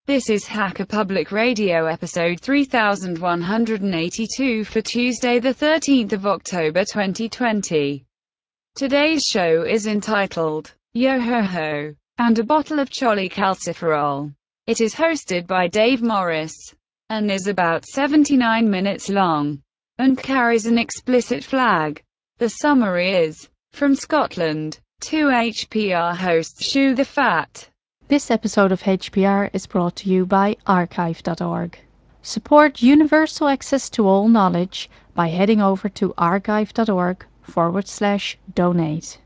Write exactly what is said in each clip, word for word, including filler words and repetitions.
This is Hacker Public Radio episode three thousand one hundred eighty-two for Tuesday the thirteenth of October twenty twenty. Today's show is entitled, Yo Ho Ho, and a Bottle of Cholecalciferol. It is hosted by Dave Morris, and is about seventy-nine minutes long, and carries an explicit flag. The summary is, from Scotland, two H P R hosts Shoe the Fat. This episode of H P R is brought to you by archive dot org. Support universal access to all knowledge by heading over to archive dot org forward slash donate.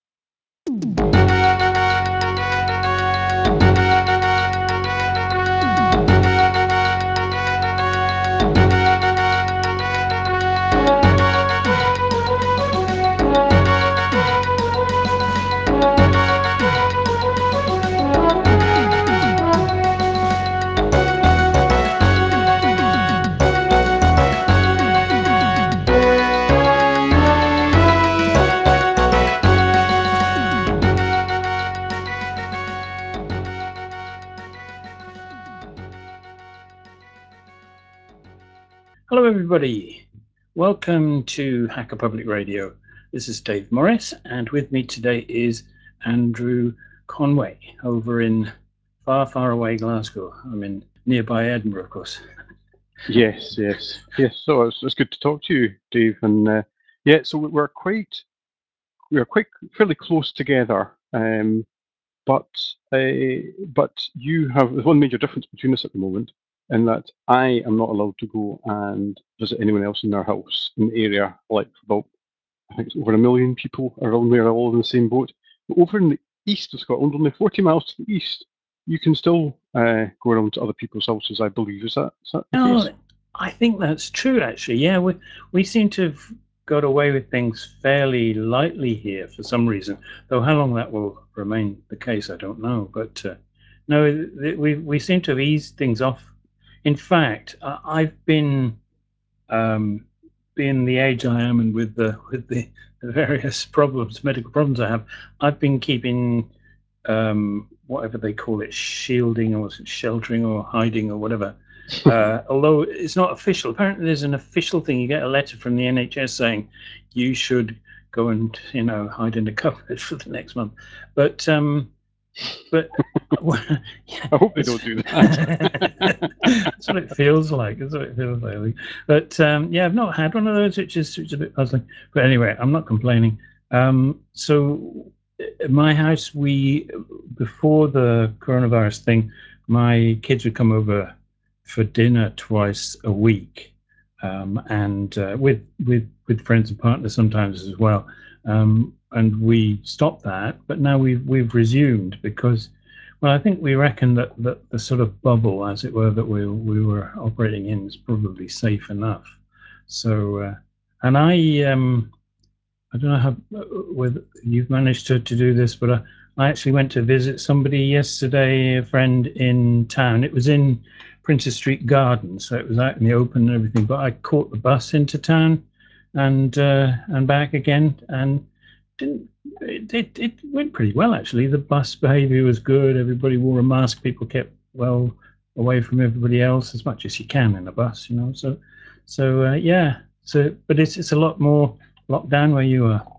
Hello everybody, welcome to Hacker Public Radio. This is Dave Morris, and with me today is Andrew Conway over in far, far away Glasgow. I'm in nearby Edinburgh, of course. Yes, yes, yes. So it's, it's good to talk to you, Dave. And uh, yeah, so we're quite, we're quite fairly close together. Um, but uh, but you have there's one major difference between us at the moment, in that I am not allowed to go and visit anyone else in their house in the area. Like about, I think it's over a million people around there, all in the same boat. But over in the east of Scotland, only forty miles to the east, you can still uh, go around to other people's houses, I believe. Is that, is that the Oh, case? I think that's true, actually. Yeah, we, we seem to have got away with things fairly lightly here for some reason, though how long that will remain the case, I don't know. But uh, no, we, we seem to have eased things off. In fact, I've been, um, being the age I am and with the with the various problems, medical problems I have, I've been keeping um, whatever they call it, shielding or sheltering or hiding or whatever. Uh, although it's not official. Apparently there's an official thing. You get a letter from the N H S saying you should go and, you know, hide in a cupboard for the next month. But um, but I hope they don't do that. That's what it feels like. That's what it feels like. But um, yeah, I've not had one of those, which is, which is a bit puzzling. But anyway, I'm not complaining. Um, so at my house, we before the coronavirus thing, my kids would come over for dinner twice a week, um, and uh, with with with friends and partners sometimes as well. Um, and we stopped that, but now we've we've resumed because, well, I think we reckon that, that the sort of bubble, as it were, that we we were operating in is probably safe enough. So, uh, and I um, I don't know how whether you've managed to, to do this, but I, I actually went to visit somebody yesterday, a friend in town. It was in Princess Street Garden, so it was out in the open and everything. But I caught the bus into town and uh, and back again, and didn't it, it, it went pretty well actually. The bus behaviour was good. Everybody wore a mask. People kept well away from everybody else as much as you can in a bus, you know. So so uh, yeah. So but it's it's a lot more locked down where you are.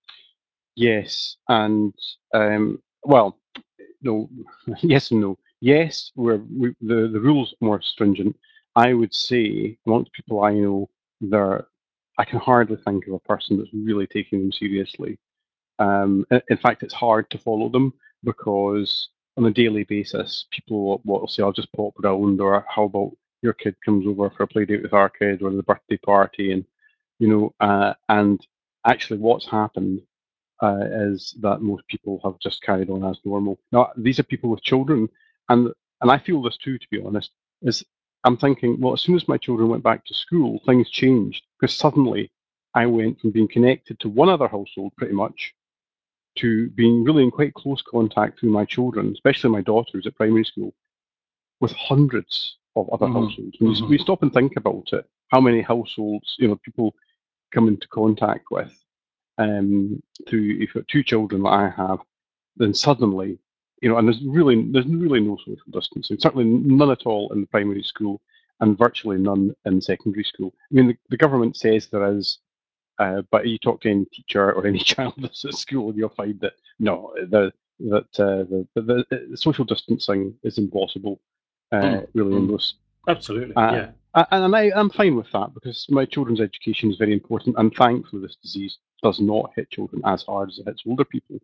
Yes, and um, well, no, yes and no. Yes, we're, we, the the rules are more stringent. I would say amongst people I know, there, I can hardly think of a person that's really taking them seriously. Um, in, in fact, it's hard to follow them because on a daily basis, people will, will say, "I'll just pop round," or "How about your kid comes over for a play date with our kid, or the birthday party?" And you know, uh, and actually, what's happened uh, is that most people have just carried on as normal. Now, these are people with children, and and I feel this too, to be honest. Is I'm thinking, well, as soon as my children went back to school, things changed because suddenly I went from being connected to one other household, pretty much, to being really in quite close contact through my children, especially my daughters at primary school, with hundreds of other Mm-hmm. households. When Mm-hmm. we stop and think about it, how many households, you know, people come into contact with, um, through, if you've got two children that I have, then suddenly you know, and there's really there's really no social distancing. Certainly none at all in the primary school, and virtually none in secondary school. I mean, the, the government says there is, uh, but you talk to any teacher or any child that's at school, and you'll find that no, the that uh, the, the, the social distancing is impossible, uh, Mm, really, in mm. those. Absolutely, Uh, yeah. a- And I, I'm fine with that because my children's education is very important, and thankfully, this disease does not hit children as hard as it hits older people.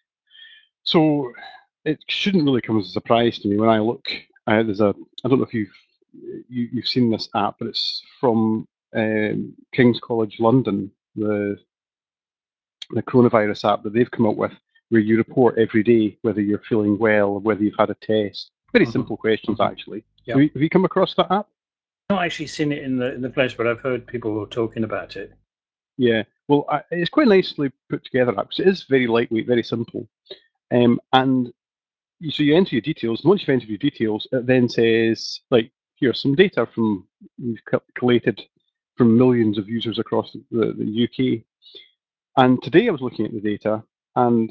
So it shouldn't really come as a surprise to me when I look. Uh, there's a I don't know if you've you, you've seen this app, but it's from um, King's College London, the the coronavirus app that they've come up with, where you report every day whether you're feeling well or whether you've had a test. Very Mhm, simple questions, mhm. actually. Yeah. Have, you, have you come across that app? Not actually seen it in the in the flesh, but I've heard people talking about it. Yeah. Well, I, it's quite nicely put together, because it is very lightweight, very simple. Um, and you, so you enter your details. And once you've entered your details, it then says, like, here's some data from we've co- collated from millions of users across the, the U K. And today I was looking at the data, and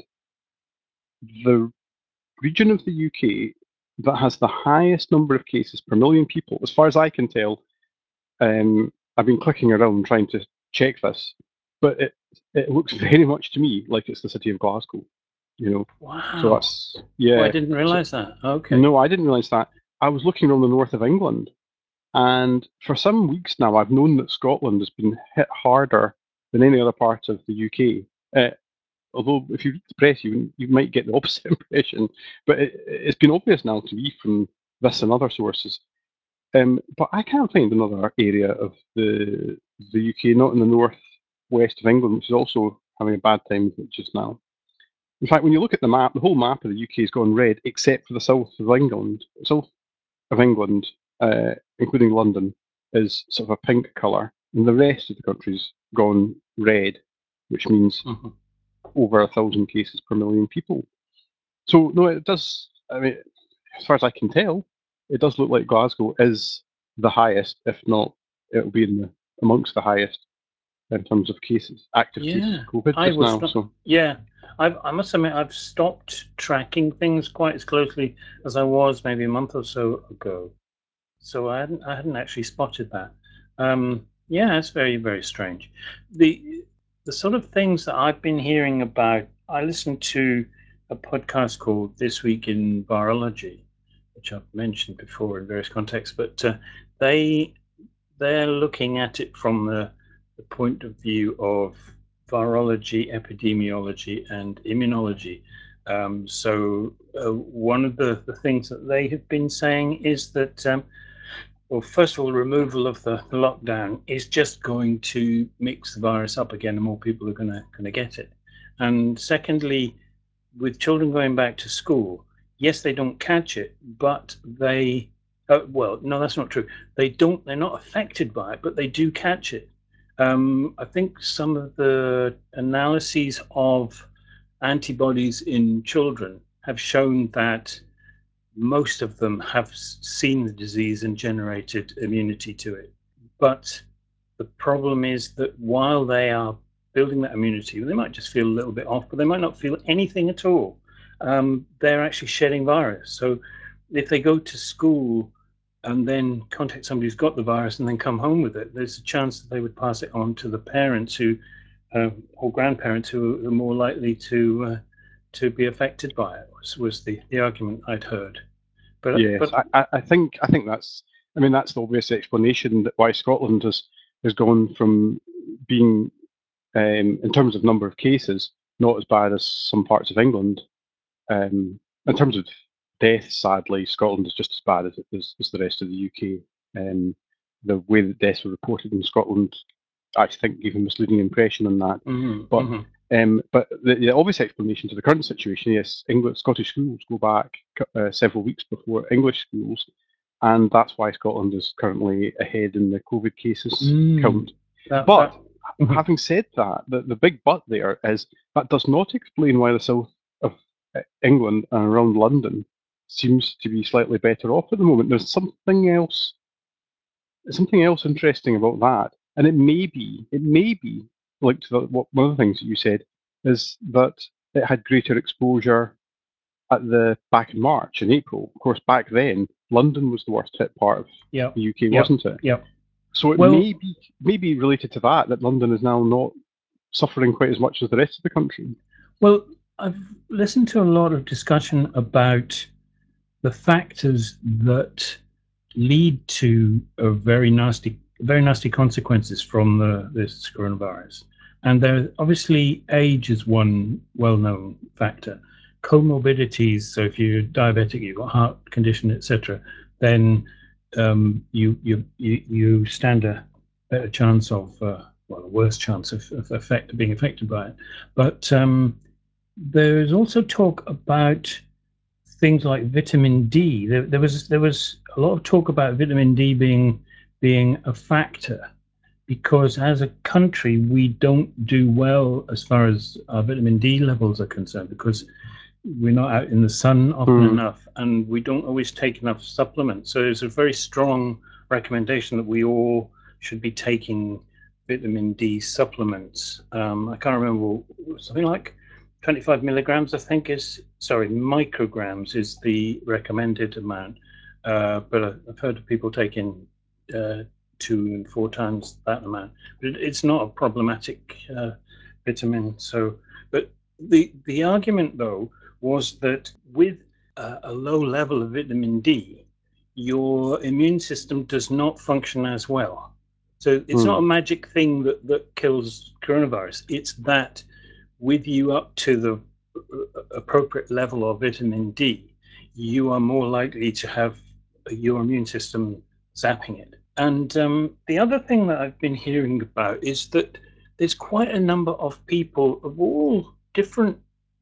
the region of the U K that has the highest number of cases per million people, as far as I can tell, um, I've been clicking around trying to check this, but it it looks very much to me like it's the city of Glasgow. You know, so Wow. that's Oh, I yeah. didn't So, realise that. Okay. no, I didn't realise that. I was looking around the north of England, and for some weeks now, I've known that Scotland has been hit harder than any other part of the U K. Uh, although, if you read the press, you you might get the opposite impression. But it, it's been obvious now to me from this and other sources. Um, but I can't find another area of the the U K, not in the north west of England, which is also having a bad time with it just now. In fact, when you look at the map, the whole map of the U K has gone red, except for the south of England. South of England, uh, including London, is sort of a pink colour, and the rest of the country's gone red, which means Mhm. over a thousand cases per million people. So no, it does. I mean, as far as I can tell, it does look like Glasgow is the highest, if not, it'll be in the amongst the highest in terms of cases, active cases Yeah, of COVID I just was now. not. So Yeah, I've, I must admit I've stopped tracking things quite as closely as I was maybe a month or so ago. So I hadn't I hadn't actually spotted that. Um, yeah, it's very very strange. The the sort of things that I've been hearing about. I listened to a podcast called This Week in Virology, which I've mentioned before in various contexts, but uh, they they're looking at it from the, the point of view of virology, epidemiology, and immunology. Um, so, uh, one of the, the things that they have been saying is that, um, well, first of all, the removal of the, the lockdown is just going to mix the virus up again, and more people are going to going to get it. And secondly, with children going back to school, yes, they don't catch it, but they, uh, well, no, that's not true. They don't, they're not affected by it, but they do catch it. Um, I think some of the analyses of antibodies in children have shown that most of them have seen the disease and generated immunity to it. But the problem is that while they are building that immunity, they might just feel a little bit off, but they might not feel anything at all. Um, they're actually shedding virus. So if they go to school and then contact somebody who's got the virus and then come home with it, there's a chance that they would pass it on to the parents who, uh, or grandparents who are more likely to uh, to be affected by it. Was, was the, the argument I'd heard. But yes, but I, I, I think I think that's. I mean, that's the obvious explanation that why Scotland has has gone from being, um, in terms of number of cases, not as bad as some parts of England. Um, in terms of deaths, sadly, Scotland is just as bad as, as, as the rest of the U K. Um, the way that deaths were reported in Scotland, I think, gave a misleading impression on that. mhm, But mhm. um, but the, the obvious explanation to the current situation, yes, English Scottish schools go back uh, several weeks before English schools, and that's why Scotland is currently ahead in the COVID cases Mm. count. That But that. Mhm. having said that, the, the big but there is that does not explain why the south of uh, England and around London seems to be slightly better off at the moment. There's something else, something else interesting about that, and it may be, it may be like to the, what one of the things that you said is that it had greater exposure at the back in March and April. Of course, back then, London was the worst hit part of Yep. the U K, Yep. wasn't it? Yep. So it Well- may be may be related to that, that London is now not suffering quite as much as the rest of the country. Well, I've listened to a lot of discussion about the factors that lead to a very nasty, very nasty consequences from the this coronavirus, and there obviously age is one well-known factor. Comorbidities. So if you're diabetic, you've got heart condition, et cetera, then um, you you you you stand a better chance of uh, well, a worse chance of, of effect, being affected by it. But um, there is also talk about things like vitamin D. There, there was there was a lot of talk about vitamin D being being a factor, because as a country we don't do well as far as our vitamin D levels are concerned, because we're not out in the sun often Mm. enough, and we don't always take enough supplements. So there's a very strong recommendation that we all should be taking vitamin D supplements. Um, I can't remember, something like twenty-five milligrams, I think is, sorry, micrograms is the recommended amount. Uh, but I've heard of people taking uh, two and four times that amount. But it, it's not a problematic uh, vitamin. So, but the the argument though was that with uh, a low level of vitamin D, your immune system does not function as well. So it's Hmm. not a magic thing that, that kills coronavirus. It's that with you up to the appropriate level of vitamin D, you are more likely to have your immune system zapping it. And um, the other thing that I've been hearing about is that there's quite a number of people of all different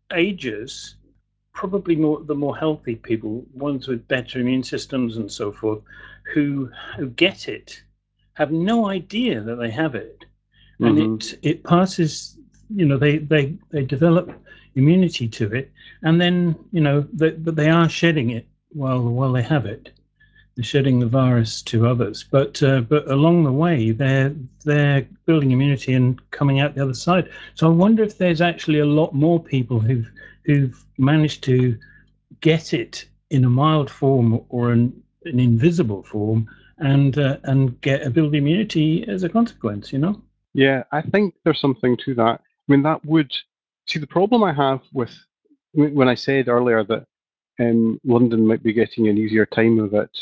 ages, probably more the more healthy people, ones with better immune systems and so forth, who who get it, have no idea that they have it, and Mhm. it it passes. You know, they they they develop immunity to it, and then you know, they, but they are shedding it while while they have it. They're shedding the virus to others, but uh, but along the way, they're they're building immunity and coming out the other side. So I wonder if there's actually a lot more people who've who've managed to get it in a mild form or an, an invisible form, and uh, and get a build immunity as a consequence. You know. Yeah, I think there's something to that. I mean, that would see the problem I have with when when I said earlier that um, London might be getting an easier time of it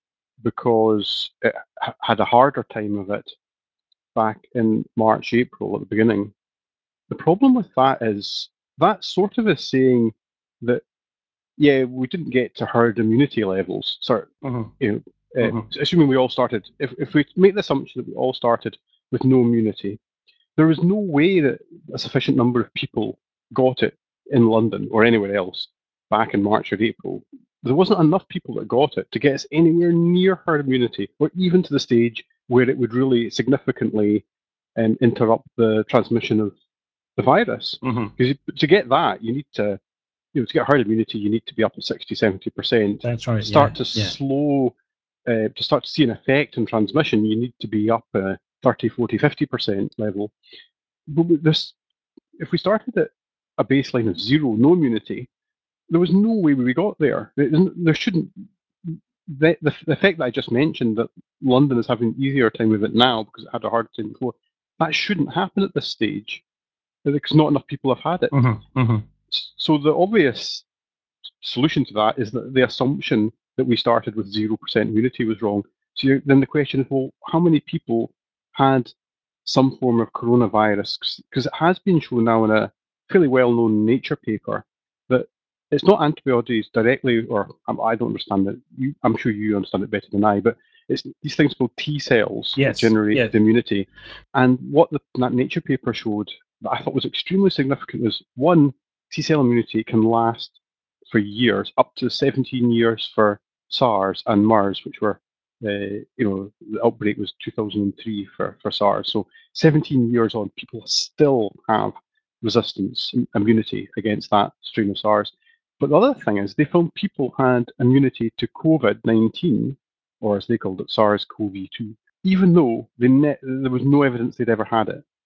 because it h- had a harder time of it back in March, April at the beginning. The problem with that is that sort of is saying that yeah, we didn't get to herd immunity levels. Sort Mhm. you know, uh, Mhm. assuming we all started. If if we make the assumption that we all started with no immunity, there was no way that a sufficient number of people got it in London or anywhere else back in March or April. There wasn't enough people that got it to get us anywhere near herd immunity, or even to the stage where it would really significantly um, interrupt the transmission of the virus. Mhm. Because to get that, you need to, you know, to get herd immunity, you need to be up at sixty, seventy percent. That's right. To start Yeah. to Yeah. slow, uh, to start to see an effect in transmission, you need to be up uh, thirty, forty, fifty percent level. But with this, if we started at a baseline of zero, no immunity, there was no way we got there. There, isn't- there shouldn't. The, the, the effect that I just mentioned, that London is having an easier time with it now because it had a hard time before, that shouldn't happen at this stage because not enough people have had it. Mhm. Mhm. So the obvious solution to that is that the assumption that we started with zero percent immunity was wrong. So you, then the question is, well, how many people had some form of coronavirus? Because it has been shown now in a fairly well-known Nature paper that it's not antibodies directly, or um, I don't understand it. You, I'm sure you understand it better than I, but it's these things called T cells that Yes. generate Yes. immunity. And what the, that Nature paper showed that I thought was extremely significant was, one, T cell immunity can last for years, up to seventeen years for SARS and MERS, which were, uh, you know, the outbreak was two thousand three for, for SARS. So seventeen years on, people still have resistance, immunity against that strain of SARS. But the other thing is they found people had immunity to COVID nineteen, or as they called it, SARS-C o V two, even though they ne- there was no evidence they'd ever had it.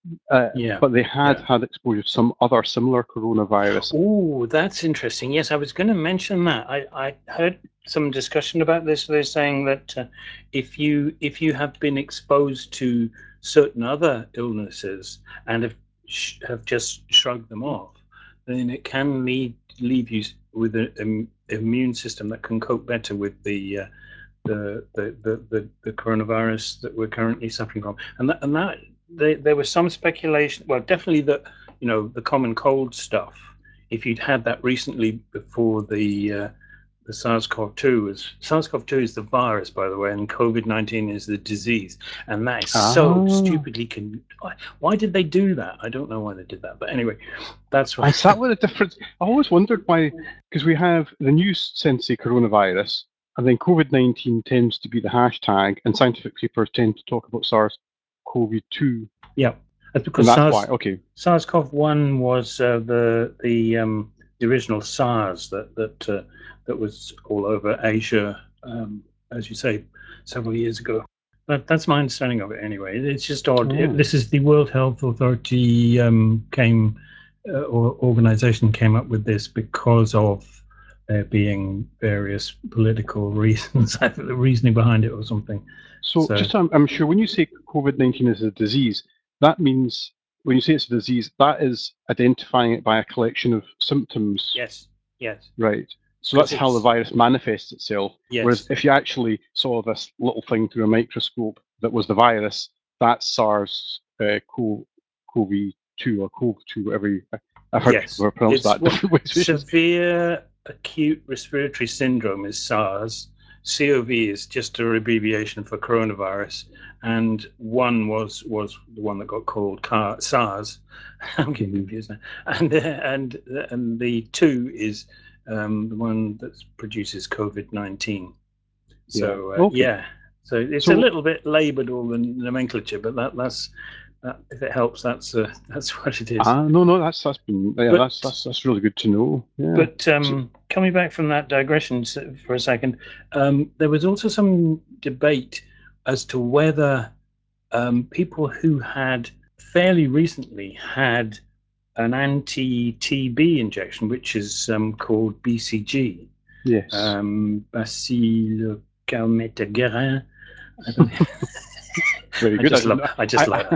Uh, Yeah. but they had yeah. had exposure to some other similar coronavirus. Oh, that's interesting. Yes, I was going to mention that. I, I heard some discussion about this. They're saying that uh, if you if you have been exposed to certain other illnesses and have sh- have just shrugged them off, then it can lead leave you with an immune system that can cope better with the uh, the, the, the the the coronavirus that we're currently suffering from. And that, and that they, there was some speculation. Well, definitely that you know the common cold stuff. If you'd had that recently before the uh, the SARS-CoV two was SARS-CoV two is the virus, by the way, and COVID nineteen is the disease, and that is so Ah. stupidly. Con- why, why did they do that? I don't know why they did that, but anyway, that's what. Is that what the difference? I always wondered why, because we have the new Sensei coronavirus, and then COVID nineteen tends to be the hashtag, and scientific papers tend to talk about SARS-CoV two. Yeah, that's And because that's SARS, why. Okay. SARS-CoV one was uh, the the um, the original SARS that that uh, that was all over Asia, um, as you say, several years ago. But that's my understanding of it anyway. It's just odd. It, Oh. this is the World Health Authority um, came uh, or organization came up with this because of there being various political reasons. I think the reasoning behind it or something. So, So- just so I'm, I'm sure when you say COVID nineteen is a disease, that means when you say it's a disease, that is identifying it by a collection of symptoms, Yes, yes. right? So 'Cause that's how the it's- virus manifests itself. Yes. Whereas if you actually saw this little thing through a microscope that was the virus, that's SARS uh, CoV two or CoV two, whatever you, I've heard Yes, people pronounce it's that what- different ways. which is- severe acute respiratory syndrome is SARS. C O V is just a abbreviation for coronavirus, and one was was the one that got called car, SARS. I'm getting confused now. And uh, and and the two is um, the one that produces COVID nineteen. So Yeah, uh, okay. yeah, so it's So- a little bit laboured all the nomenclature, but that that's that, if it helps, that's uh, that's what it is. Ah, no, no, that's that's been yeah, But- that's that's that's really good to know. Yeah. But um, coming back from that digression s- for a second, um, there was also some debate as to whether um, people who had fairly recently had an anti-T B injection, which is um, called B C G, Yes. um, Bacille Calmette-Guerin. I don't know. Very I good. just I love. didn't- I just I- like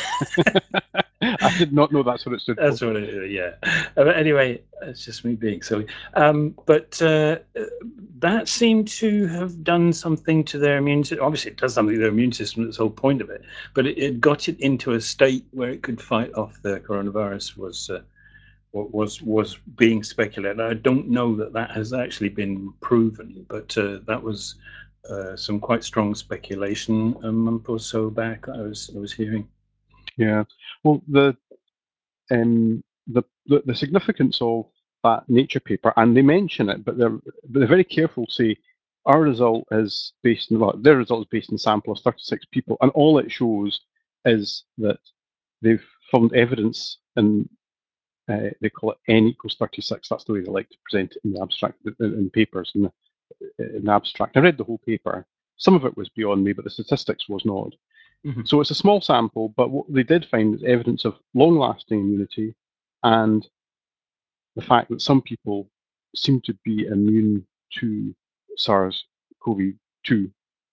that. I did not know that's what it stood That's for. what it is, yeah. Uh, But anyway, it's just me being silly. Um, but uh, that seemed to have done something to their immune system. Obviously, it does something to their immune system. That's the whole point of it. But it, it got it into a state where it could fight off the coronavirus. Was uh, what was was being speculated. I don't know that that has actually been proven, but uh, that was uh, some quite strong speculation a month or so back. I was I was hearing. Yeah. Well, the um, the, the the significance of that Nature paper, and they mention it, but they're but they're very careful to say our result is based on well, their result is based on a sample of thirty-six people, and all it shows is that they've found evidence in uh, they call it n equals thirty-six. That's the way they like to present it in the abstract in, in papers in the, in the abstract. I read the whole paper. Some of it was beyond me, but the statistics was not. Mhm. So it's a small sample, but what they did find is evidence of long-lasting immunity and the fact that some people seem to be immune to SARS-CoV two,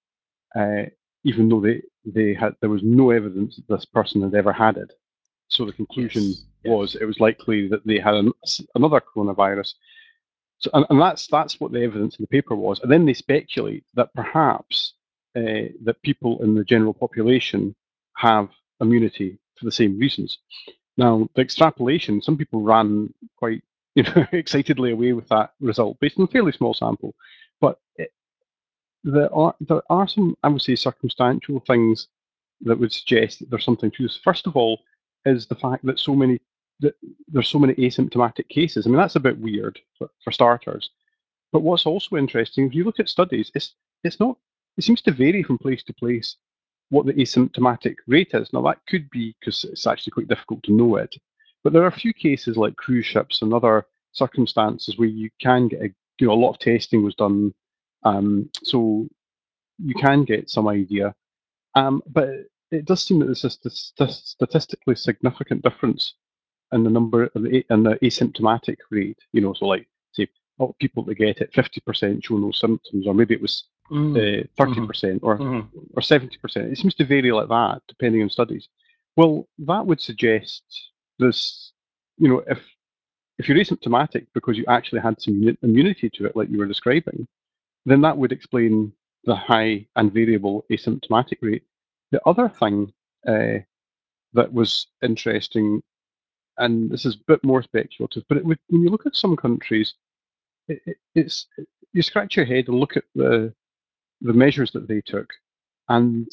uh, even though they, they had there was no evidence that this person had ever had it. So the conclusion Yes, yes. was it was likely that they had an, another coronavirus. So, and, and that's that's what the evidence in the paper was. And then they speculate that perhaps uh, that people in the general population have immunity for the same reasons. Now, the extrapolation, some people ran quite you know, excitedly away with that result based on a fairly small sample. But it, there are there are some, I would say, circumstantial things that would suggest that there's something to this. First of all, is the fact that so many that there's so many asymptomatic cases. I mean, that's a bit weird for, for starters. But what's also interesting, if you look at studies, it's it's not. It seems to vary from place to place what the asymptomatic rate is. Now that could be because it's actually quite difficult to know it. But there are a few cases like cruise ships and other circumstances where you can get a, you know a lot of testing was done, um, so you can get some idea. Um, but it does seem that there's a st- statistically significant difference in the number of the, in the asymptomatic rate. You know, so like say, oh, people that get it, fifty percent show no symptoms, or maybe it was uh, thirty percent or Mhm. or seventy percent. It seems to vary like that depending on studies. Well, that would suggest there's, you know, if if you're asymptomatic because you actually had some immu- immunity to it, like you were describing, then that would explain the high and variable asymptomatic rate. The other thing uh, that was interesting, and this is a bit more speculative, but it would, when you look at some countries, it, it, it's you scratch your head and look at the the measures that they took, and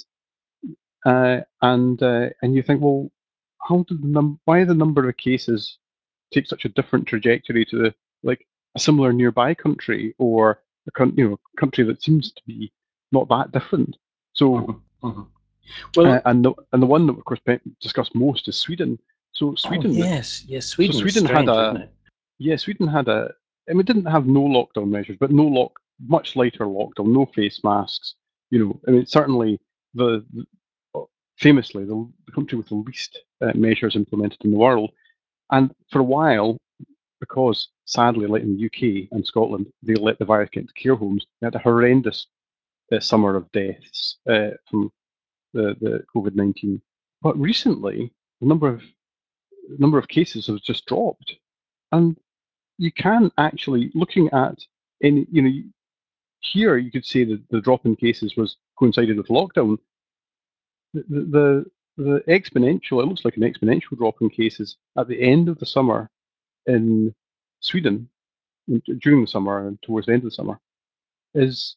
uh, and uh, and you think, well, how did the num- why the number of cases take such a different trajectory to the, like a similar nearby country, or a coun- you know country that seems to be not that different. So Mhm. Mhm. Well, uh, and the and the one that of course pe- discussed most is Sweden. So oh, Sweden, yes, yes, so Sweden is Sweden had strange, isn't a it? yeah, Sweden had a. I mean, it didn't have no lockdown measures, but no lock, much lighter lockdown, no face masks. You know, I mean, certainly the, the famously the, the country with the least uh, measures implemented in the world. And for a while, because sadly, like in the U K and Scotland, they let the virus get into care homes. They had a horrendous uh, summer of deaths uh, from the, the COVID nineteen. But recently, the number of number of cases has just dropped, and you can actually, looking at any, you know, here you could say that the drop in cases was coincided with lockdown. The, the, the exponential, it looks like an exponential drop in cases at the end of the summer in Sweden, during the summer and towards the end of the summer, is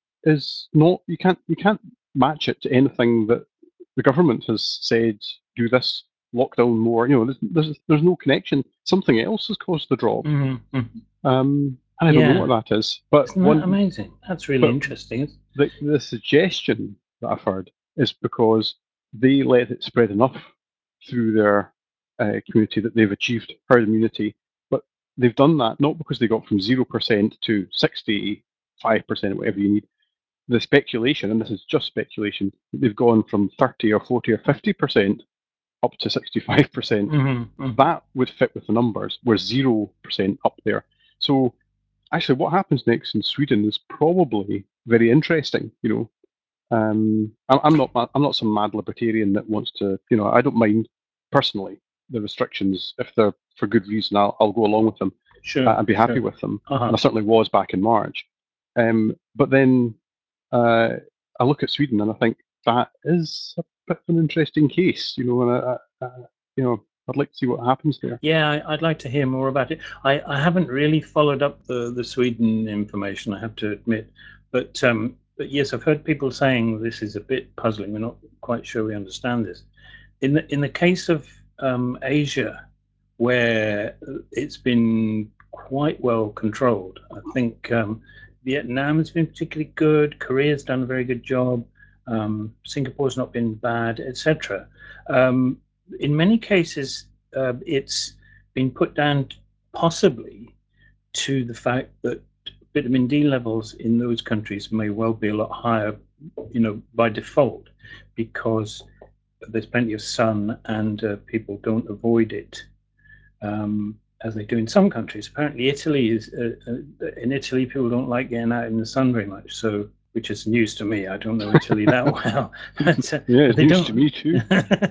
is not, you can't you can't match it to anything that the government has said. Do this, lockdown more. You know, there's there's, there's no connection. Something else has caused the drop. Mm-hmm. Um, and I don't know Yeah, what that is. But isn't that one, amazing? That's really but interesting. the the suggestion that I've heard is because they let it spread enough through their uh, community that they've achieved herd immunity. But they've done that not because they got from zero percent to sixty-five percent, whatever you need. The speculation, and this is just speculation, they've gone from thirty or forty or fifty percent up to sixty-five percent. Mm-hmm. Mm-hmm. That would fit with the numbers. We're zero percent up there. So actually, what happens next in Sweden is probably very interesting. You know, um, I'm, I'm not I'm not some mad libertarian that wants to. You know, I don't mind personally the restrictions if they're for good reason. I'll I'll go along with them Sure, uh, and be happy sure. with them. Uh-huh. And I certainly was back in March. Um, but then uh, I look at Sweden and I think that is a bit of an interesting case. You know, and I, I, I, you know, I'd like to see what happens there. Yeah, I, I'd like to hear more about it. I, I haven't really followed up the, the Sweden information, I have to admit. But um, but yes, I've heard people saying this is a bit puzzling. We're not quite sure we understand this. In the in the case of um, Asia, where it's been quite well controlled, I think um, Vietnam has been particularly good. Korea's done a very good job. Um, Singapore's not been bad, et cetera. Um, in many cases, uh, it's been put down possibly to the fact that vitamin D levels in those countries may well be a lot higher, you know, by default, because there's plenty of sun and uh, people don't avoid it um, as they do in some countries. Apparently, Italy is uh, uh, in Italy people don't like getting out in the sun very much, so which is news to me. I don't know Italy that well, but, uh, Yeah, but it's they news don't. to me too.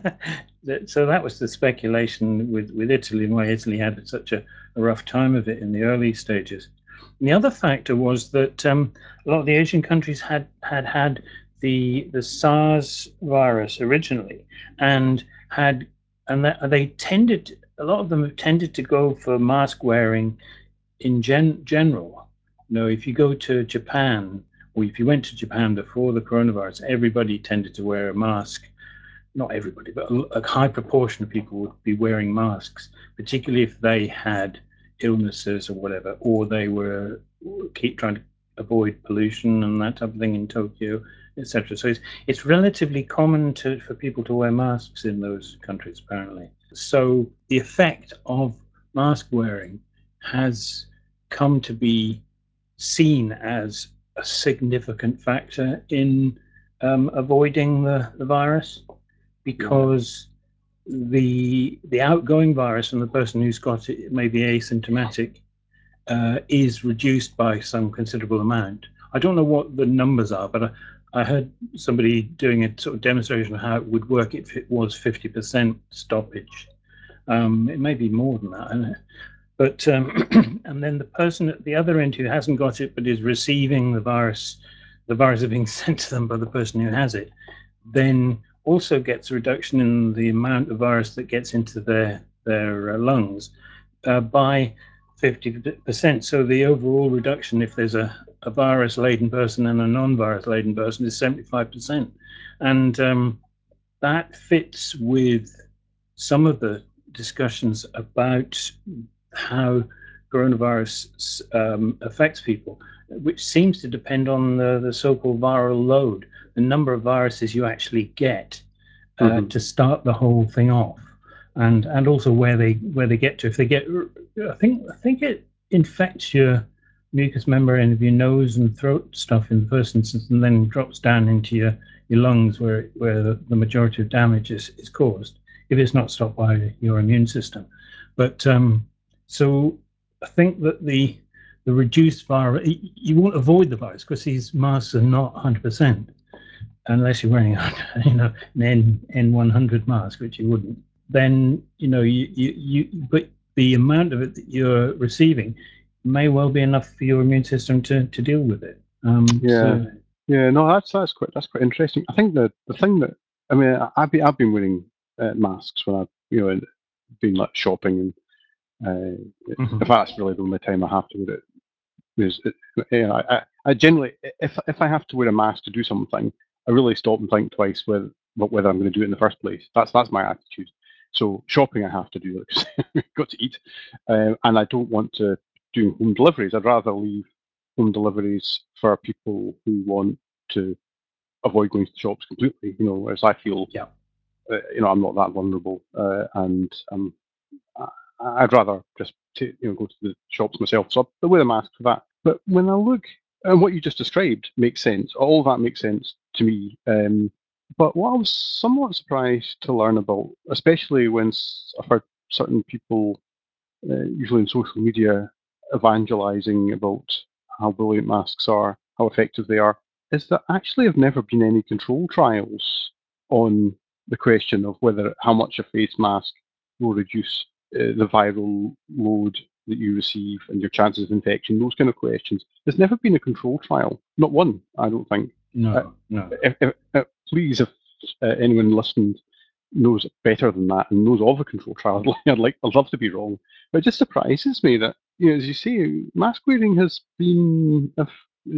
So that was the speculation with with Italy and why Italy had such a, a rough time of it in the early stages. And the other factor was that um, a lot of the Asian countries had had had the the SARS virus originally, and had and that they tended a lot of them have tended to go for mask wearing in gen- general. You know, if you go to Japan, or if you went to Japan before the coronavirus, everybody tended to wear a mask. Not everybody, but a, a high proportion of people would be wearing masks, particularly if they had illnesses or whatever, or they were keep trying to avoid pollution and that type of thing in Tokyo, et cetera. So it's it's relatively common to for people to wear masks in those countries, apparently. So the effect of mask wearing has come to be seen as a significant factor in um, avoiding the, the virus. because the the outgoing virus from the person who's got it, maybe asymptomatic, uh, is reduced by some considerable amount. I don't know what the numbers are, but I, I heard somebody doing a sort of demonstration of how it would work if it was fifty percent stoppage. Um, it may be more than that, I don't know. But um, and then the person at the other end who hasn't got it but is receiving the virus, the virus is being sent to them by the person who has it, then also gets a reduction in the amount of virus that gets into their their uh, lungs uh, by fifty percent. So the overall reduction, if there's a, a virus-laden person and a non-virus-laden person, is seventy-five percent. And um, that fits with some of the discussions about how coronavirus um, affects people, which seems to depend on the, the so-called viral load, the number of viruses you actually get uh, mm-hmm. to start the whole thing off, and and also where they where they get to. If they get, I think I think it infects your mucous membrane of your nose and throat stuff in the first instance, and then drops down into your, your lungs where where the, the majority of damage is, is caused if it's not stopped by your immune system. But um, so I think that the the reduced virus, you won't avoid the virus because these masks are not one hundred percent unless you're wearing you know an N N one hundred mask, which you wouldn't. Then you know you you, you but the amount of it that you're receiving may well be enough for your immune system to, to deal with it. Um, yeah, so, yeah, no, that's that's quite that's quite interesting. I think that the thing that I mean, I've been I've been wearing uh, masks when I've you know been like shopping, and uh, mm-hmm. in fact, that's really the only time I have to wear it. Is it, you know, I, I generally if if I have to wear a mask to do something, I really stop and think twice whether whether I'm going to do it in the first place. That's that's my attitude. So shopping I have to do because I've got to eat, uh, and I don't want to do home deliveries. I'd rather leave home deliveries for people who want to avoid going to the shops completely. You know, whereas I feel, yeah, uh, you know, I'm not that vulnerable, uh, and um, I'd rather just t- you know go to the shops myself. So I wear a mask for that. But when I look, and what you just described makes sense. All that makes sense to me. Um, but what I was somewhat surprised to learn about, especially when I've heard certain people, uh, usually in social media, evangelizing about how brilliant masks are, how effective they are, is that actually have never been any control trials on the question of whether how much a face mask will reduce uh, the viral load that you receive and your chances of infection, those kind of questions. There's never been a control trial, not one, I don't think. No, uh, no. If, if, if, please, if uh, anyone listened knows better than that and knows of a control trial, I'd like, I'd love to be wrong. But it just surprises me that, you know, as you say, mask wearing has been a,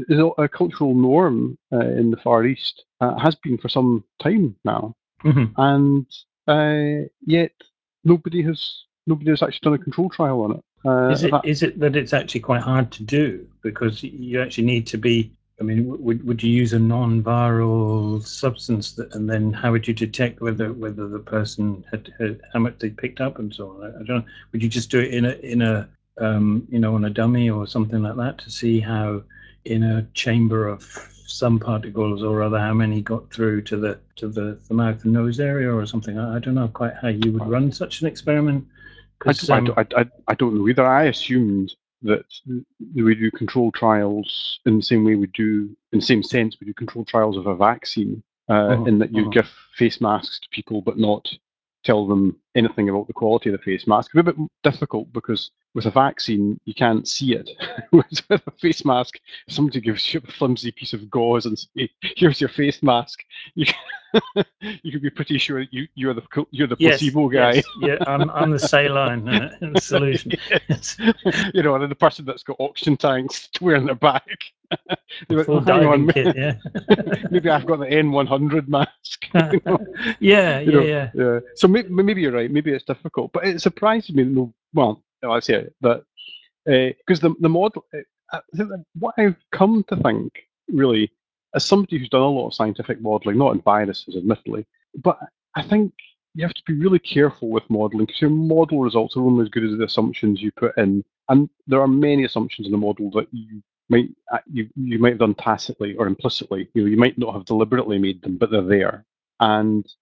a cultural norm uh, in the Far East, uh, has been for some time now, mm-hmm. and uh, yet nobody has nobody has actually done a control trial on it. Uh, is it that, is it that it's actually quite hard to do because you actually need to be? I mean, would would you use a non-viral substance, that, and then how would you detect whether whether the person had, had how much they picked up and so on? I, I don't know. Would you just do it in a in a um, you know on a dummy or something like that to see how in a chamber of some particles or other how many got through to the to the, the mouth and nose area or something? I, I don't know quite how you would run such an experiment. I, do, um, I, I, I don't know either. I assumed that we do control trials in the same way we do, in the same sense, we do control trials of a vaccine, uh, uh-huh, in that you uh-huh. give face masks to people but not tell them anything about the quality of the face mask. It's a bit difficult because with a vaccine, you can't see it. With a face mask, if somebody gives you a flimsy piece of gauze and say, here's your face mask, you can, you can be pretty sure you, you're the you're the placebo yes, guy. Yes. Yeah, I'm, I'm the saline uh, solution. Yes. You know, and the person that's got oxygen tanks to wear in their back. Went, full oh, diving on, kit, yeah. Maybe I've got the N one hundred mask. You know? yeah, you yeah, know, yeah, yeah. So maybe, maybe you're right. Maybe it's difficult, but it surprises me. No, well, I say it, that because uh, the the model. Uh, what I've come to think, really, as somebody who's done a lot of scientific modelling, not in viruses, admittedly, but I think you have to be really careful with modelling because your model results are only as good as the assumptions you put in, and there are many assumptions in the model that you might you you might have done tacitly or implicitly. You know, you might not have deliberately made them, but they're there. And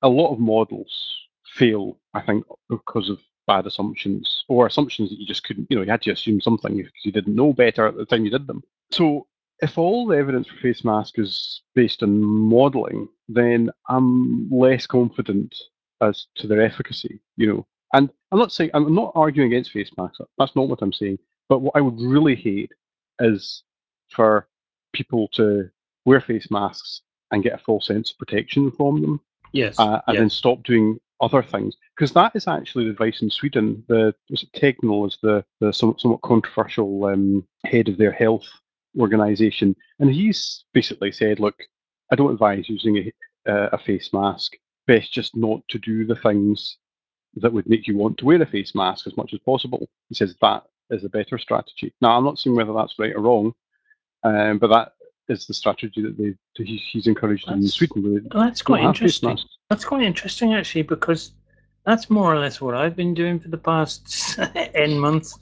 a lot of models fail, I think, because of bad assumptions or assumptions that you just couldn't, you know, you had to assume something because you didn't know better at the time you did them. So if all the evidence for face mask is based on modelling, then I'm less confident as to their efficacy, you know. And I'm not saying, I'm not arguing against face masks, that's not what I'm saying. But what I would really hate is for people to wear face masks and get a false sense of protection from them. Yes. Uh, and yes. then stop doing other things, because that is actually the advice in Sweden. The was it Tegnell is the, the somewhat, somewhat controversial um, head of their health organisation, and he's basically said, look, I don't advise using a, uh, a face mask. Best just not to do the things that would make you want to wear a face mask as much as possible. He says that is a better strategy. Now, I'm not saying whether that's right or wrong, um, but that is the strategy that they he, he's encouraged in That's- Sweden. Where they Well, that's don't quite have face interesting. masks. That's quite interesting, actually, because that's more or less what I've been doing for the past n months.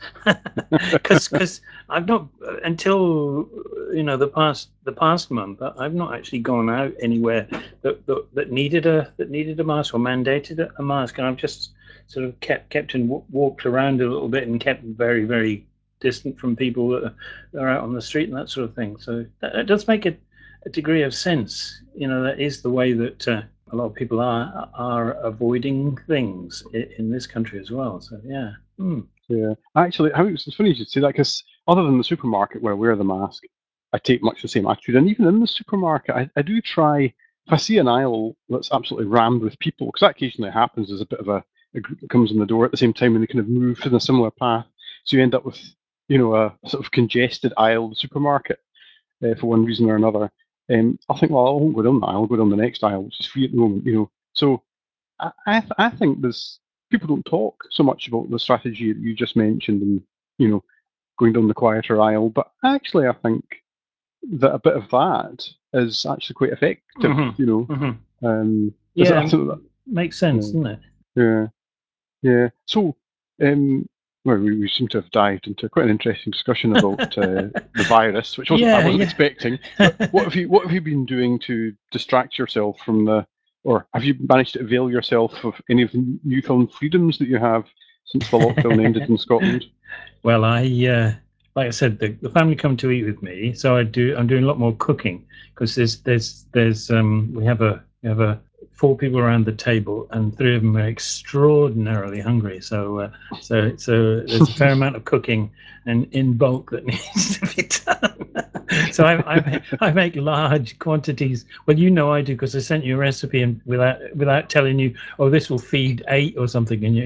Because I've not until you know the past the past month, I've not actually gone out anywhere that that, that needed a that needed a mask or mandated a, a mask, and I've just sort of kept kept and w- walked around a little bit and kept very very distant from people that are, that are out on the street and that sort of thing. So that, that does make a, a degree of sense. You know, that is the way that uh, a lot of people are are avoiding things in, in this country as well. So yeah. Hmm. Yeah, actually, how it's funny you should say that, because other than the supermarket where I wear the mask, I take much the same attitude. And even in the supermarket, I, I do try, if I see an aisle that's absolutely rammed with people, because that occasionally happens, there's a bit of a, a group that comes in the door at the same time and they kind of move in a similar path. So you end up with, you know, a sort of congested aisle of the supermarket uh, for one reason or another. Um, I think, well, I won't go down that aisle, I'll go down the next aisle, which is free at the moment, you know. So I, I, I think there's people don't talk so much about the strategy that you just mentioned and, you know, going down the quieter aisle. But actually, I think that a bit of that is actually quite effective, Mhm. you know. Mm-hmm. Um, is Yeah, it- I- makes sense, Yeah. doesn't it? yeah, yeah. So, um, well, we, we seem to have dived into quite an interesting discussion about uh, the virus, which wasn't, I Yeah, wasn't yeah. expecting. But what have you what have you been doing to distract yourself from the, or have you managed to avail yourself of any of the newfound freedoms that you have since the lockdown ended in Scotland? Well, I uh, like I said, the, the family come to eat with me, so I do. I'm doing a lot more cooking because there's there's there's um we have a we have a four people around the table, and three of them are extraordinarily hungry. So uh, so so there's a fair amount of cooking and in bulk that needs to be done. So I, I make, I make large quantities. Well, you know I do because I sent you a recipe and without without telling you, oh, this will feed eight or something, and you.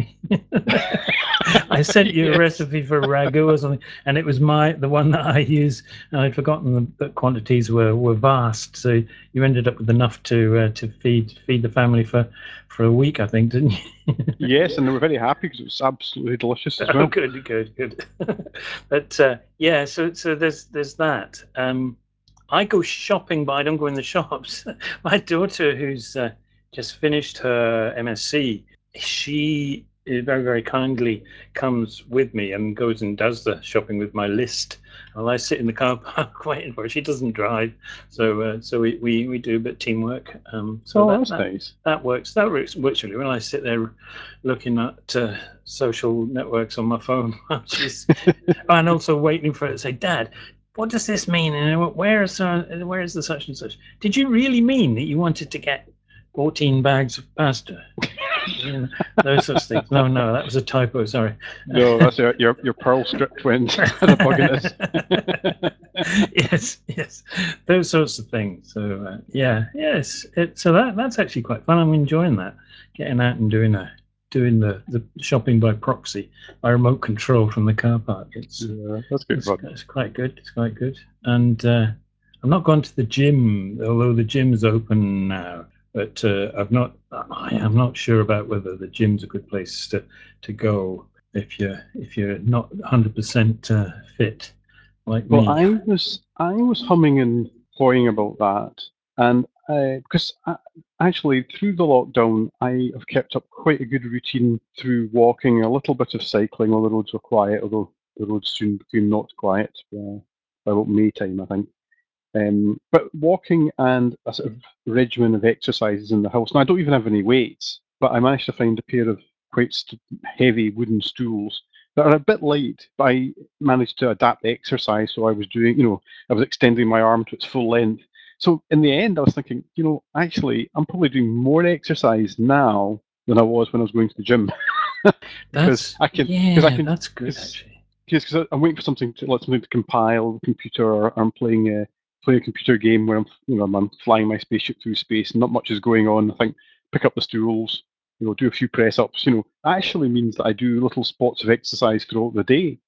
I sent you a Yes. recipe for ragu or something, and it was my the one that I use, and I'd forgotten the, the quantities were, were vast. So you ended up with enough to uh, to feed feed the family for, for a week, I think, didn't you? Yes, and they were very happy because it was absolutely delicious as Oh, well. good, good, good. But uh, yeah, so so there's there's that. Um, I go shopping, but I don't go in the shops. My daughter, who's uh, just finished her M S c, she uh, very very kindly comes with me and goes and does the shopping with my list. While I sit in the car park waiting for her. She doesn't drive, so uh, so we, we, we do a bit of teamwork. Um, so Oh, that, that's that nice. that works. That works virtually. When I sit there looking at uh, social networks on my phone, she's and also waiting for it to say, "Dad, what does this mean? And where is uh, where is the such and such? Did you really mean that you wanted to get fourteen bags of pasta?" You know, those sorts of things. No, no, that was a typo. Sorry. No, that's your your, your Perl script went had a bug in it. Yes, yes, those sorts of things. So uh, yeah, yes. It, so that that's actually quite fun. I'm enjoying that, getting out and doing a doing the, the shopping by proxy, by remote control from the car park. It's Yeah, that's good it's, fun. it's quite good. It's quite good. And uh, I'm not gone to the gym, although the gym's open now. But uh, I've not. I am not sure about whether the gym's a good place to, to go if you're if you're not one hundred percent uh, fit like Well, me. I was I was humming and hawing about that, and uh, because I, actually through the lockdown, I have kept up quite a good routine through walking, a little bit of cycling. All the roads were quiet, although the roads soon became not quiet uh, by about May time, I think. Um, but walking and a sort of regimen of exercises in the house. Now, I don't even have any weights, but I managed to find a pair of quite st- heavy wooden stools that are a bit light, but I managed to adapt the exercise. So I was doing, you know, I was extending my arm to its full length. So in the end, I was thinking, you know, actually, I'm probably doing more exercise now than I was when I was going to the gym. because That's I can, because yeah, I can, that's good because actually. because I'm waiting for something to let something to compile the computer, or I'm playing a playing a computer game where I'm, you know, I'm flying my spaceship through space and not much is going on. I think pick up the stools, you know, do a few press ups. You know, actually means that I do little spots of exercise throughout the day.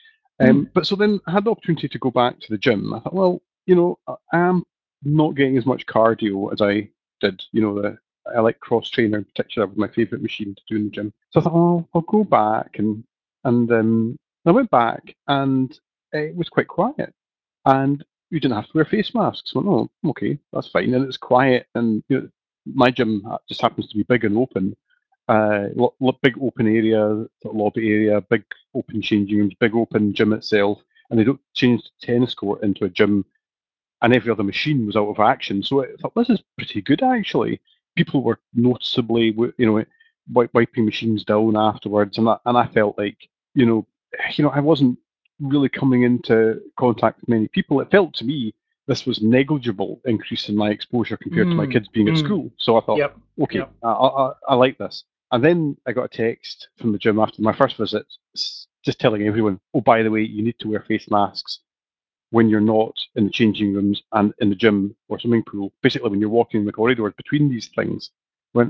Um, Mm. but so then I had the opportunity to go back to the gym. I thought, well, you know, I am not getting as much cardio as I did. You know, the I like cross trainer in particular was my favourite machine to do in the gym. So I thought, oh, I'll go back and and um, I went back and it was quite quiet, and you didn't have to wear face masks. I went, oh, okay, that's fine. And it's quiet, and you know, my gym just happens to be big and open, uh, lo- lo- big open area, sort of lobby area, big open changing rooms, big open gym itself, and they don't change the tennis court into a gym, and every other machine was out of action. So I thought this is pretty good actually. People were noticeably, wi- you know, wi- wiping machines down afterwards, and I, and I felt like, you know, you know, I wasn't really coming into contact with many people. It felt to me this was negligible increase in my exposure compared to my Mm. kids being at Mm. school. So I thought, Yep. okay, Yep. I, I, I like this. And then I got a text from the gym after my first visit, s- just telling everyone, oh, by the way, you need to wear face masks when you're not in the changing rooms and in the gym or swimming pool. Basically, when you're walking in the corridors between these things. Went,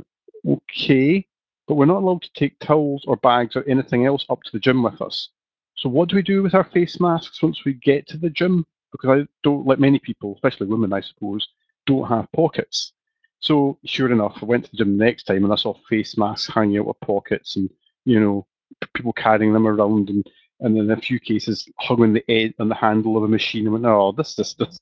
okay, but we're not allowed to take towels or bags or anything else up to the gym with us. So what do we do with our face masks once we get to the gym? Because I don't, like many people, especially women, I suppose, don't have pockets. So sure enough, I went to the gym the next time and I saw face masks hanging out of pockets, and you know, p- people carrying them around, and and in a few cases hung on the ed- on the handle of a machine. I went, oh, this, this, this,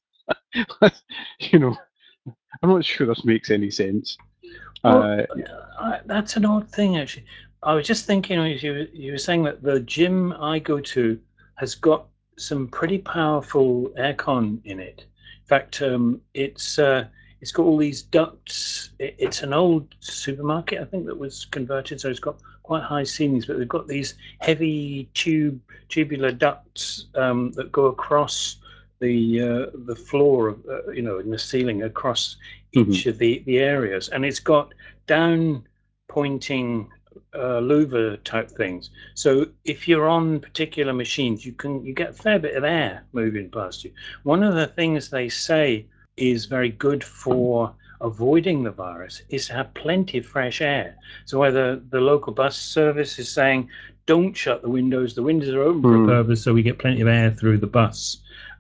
you know, I'm not sure this makes any sense. Well, Uh, I, that's an odd thing, actually. I was just thinking, as you, you were saying that the gym I go to has got some pretty powerful aircon in it. In fact, um, it's uh, it's got all these ducts. It, it's an old supermarket, I think, that was converted, so it's got quite high ceilings, but they've got these heavy tube tubular ducts um, that go across the uh, the floor of uh, you know in the ceiling across mhm. each of the the areas, and it's got down pointing uh, louver type things. So if you're on particular machines, you can you get a fair bit of air moving past you. One of the things they say is very good for avoiding the virus is to have plenty of fresh air. So whether the local bus service is saying, don't shut the windows, the windows are open for a Mm. purpose, so we get plenty of air through the bus,